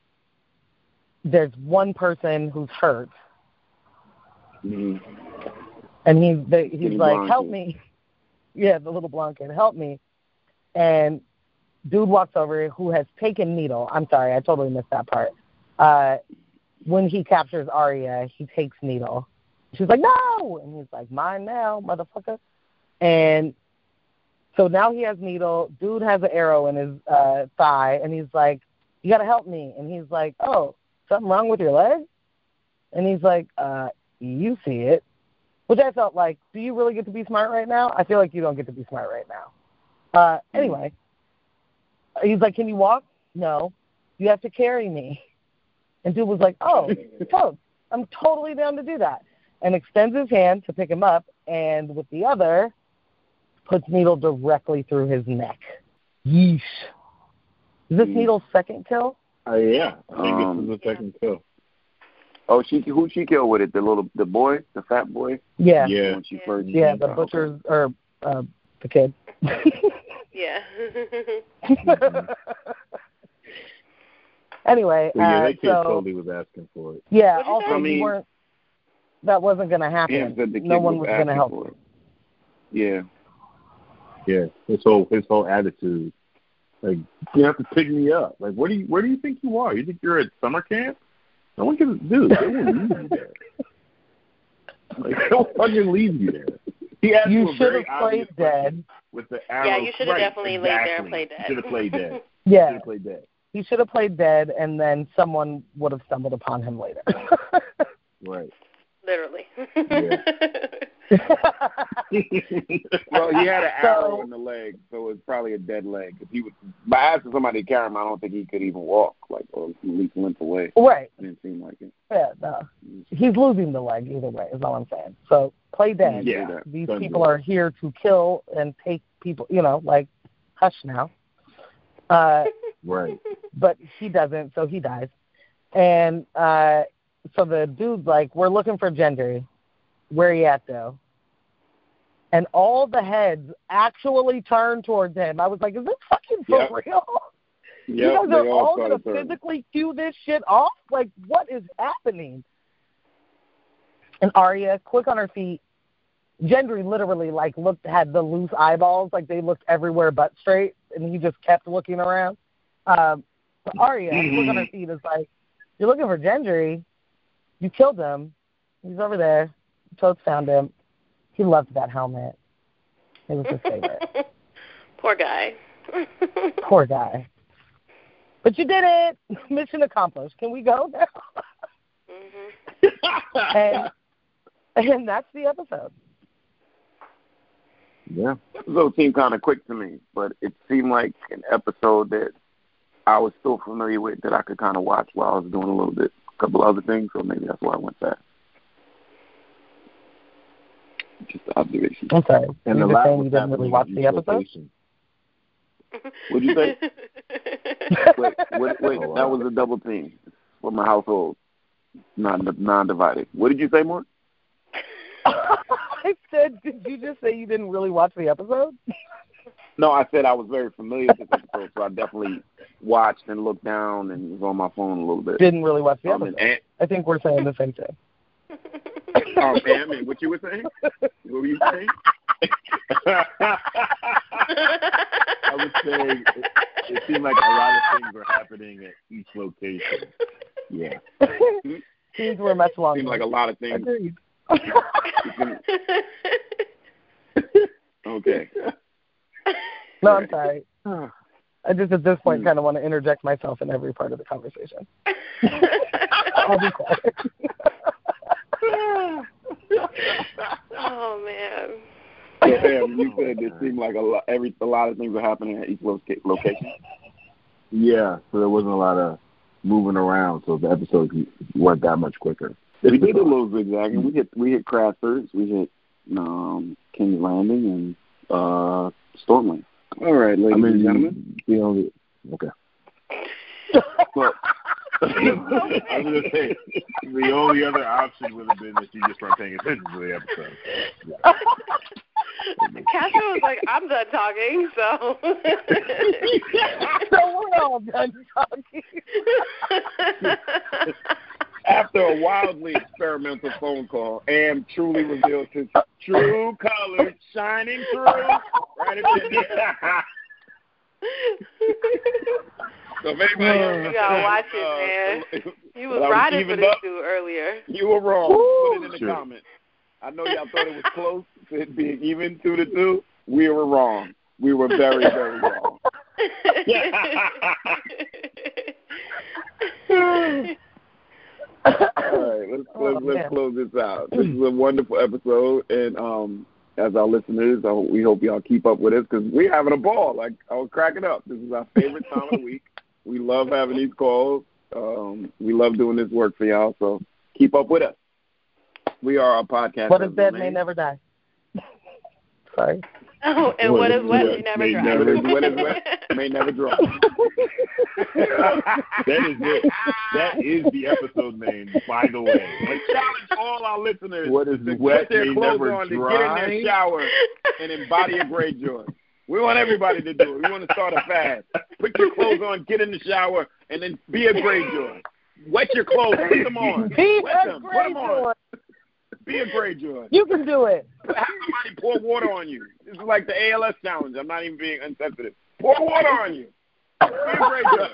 there's one person who's hurt. Mm-hmm. And he's Skinny like, blonde help kid. me. Yeah, the little blonde kid, help me. And dude walks over who has taken Needle. I'm sorry, I totally missed that part. When he captures Arya, he takes Needle. She's like, no! And he's like, mine now, motherfucker. And so now he has Needle. Dude has an arrow in his thigh, and he's like, you got to help me. And he's like, oh, something wrong with your leg? And he's like, you see it. Which I felt like, do you really get to be smart right now? I feel like you don't get to be smart right now. Anyway, he's like, can you walk? No. You have to carry me. And dude was like, oh, I'm totally down to do that. And extends his hand to pick him up, and with the other, puts Needle directly through his neck. Yeesh. Is this Needle's second kill? Yeah, I think this is the second kill. Oh, who she killed with it? The boy, the fat boy. Yeah. Yeah. When she first. Yeah, the butcher's or the kid. Yeah. Anyway, So, yeah, that kid so totally was asking for it. yeah. What'd you Also, say? you weren't. That wasn't going to happen. Yeah, said the kid No one was going to asking help. for it. Yeah. Yeah, his whole attitude, like, you have to pick me up. Like, where do you think you are? You think you're at summer camp? No one can, dude. They won't leave you there. Like, they don't fucking leave you there. He asked You for a should very have played obvious dead. with the arrow. Yeah, you should have right, definitely laid there and played dead. Should have played dead. Yeah. Should have played dead. He should have played dead, and then someone would have stumbled upon him later. Right. Literally. Well, he had an arrow in the leg, so it's probably a dead leg. If he was by asking somebody to carry him, I don't think he could even walk, like, or at least limp away. Right. It didn't seem like it. Yeah, no. He's losing the leg either way, is all I'm saying. So play dead. Yeah. These people are here to kill and take people, like, hush now. Right. But he doesn't, so he dies. And so the dude's like, we're looking for Gendry. Where he at, though? And all the heads actually turn towards him. I was like, is this fucking for real? You guys are all going to physically cue this shit off? Like, what is happening? And Arya, quick on her feet. Gendry literally, like, had the loose eyeballs. Like, they looked everywhere but straight. And he just kept looking around. But Arya, quick on her feet, is like, you're looking for Gendry. You killed him. He's over there. Totes found him. He loved that helmet. It was his favorite. Poor guy. Poor guy. But you did it. Mission accomplished. Can we go now? And that's the episode. Yeah. The episode seemed kind of quick to me, but it seemed like an episode that I was still familiar with, that I could kind of watch while I was doing a couple other things, so maybe that's why I went fast. Just the observation. I'm sorry. And you the were last saying was you didn't really watch the episode? location. What'd you say? Wait, that was a double team for my household, non-divided. What did you say, Mark? I said, did you just say you didn't really watch the episode? No, I said I was very familiar with this episode, so I definitely watched and looked down and was on my phone a little bit. Didn't really watch the episode. I think we're saying the same thing. Pam, what you were saying? What were you saying? I would say it seemed like a lot of things were happening at each location. Yeah. Scenes were much longer. Seemed like a lot of things. Agreed. Okay. No, I'm sorry. I just at this point kind of want to interject myself in every part of the conversation. I'll be quiet. Oh man. So, Pam, you said it seemed like a lot of things were happening at each location. Yeah, so there wasn't a lot of moving around, so the episodes weren't that much quicker. We did a little zigzagging. We hit Crafters, we hit King's Landing, and Stormland. All right, ladies and gentlemen. Okay. Well, I was going to say, the only other option would have been that you just weren't paying attention to the episode. Yeah. Castro was like, I'm done talking, so. So we're all done talking. After a wildly experimental phone call, Am truly reveals his true colors shining through. Right at the end. So if anybody You gotta watch it, man. You was riding for this dude earlier. You were wrong. Put it in the comments. I know y'all thought it was close to it being even 2-2. We were wrong. We were very, very wrong. All right, let's close this out. This is a wonderful episode, and as our listeners, we hope y'all keep up with us because we're having a ball. Like, I was cracking up. This is our favorite time of the week. We love having these calls. We love doing this work for y'all, so keep up with us. We are a podcast. What is dead may never die. Sorry. Oh, and what is wet may never dry. What is wet may never dry. That is it. That is the episode name, by the way. I challenge all our listeners what is to wet put their may clothes never on dry. to get in their shower and embody a Greyjoy. We want everybody to do it. We want to start a fad. Put your clothes on, get in the shower, and then be a Greyjoy. Wet your clothes, put them on. Wet them, put them on. Be a Greyjoy. You can do it. Have somebody pour water on you. This is like the ALS challenge. I'm not even being insensitive. Pour water on you. Be a Greyjoy.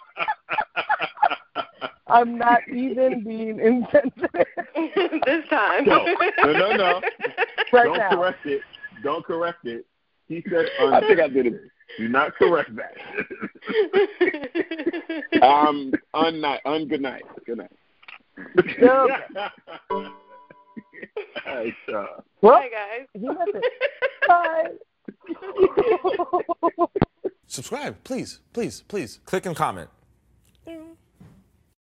I'm not even being insensitive. This time. No. Right Don't now. correct it. Don't correct it. He said, I think I did it. Do not correct that. Good night. Good night. No. Well, bye, guys. He has it. Bye. Subscribe, please. Click and comment.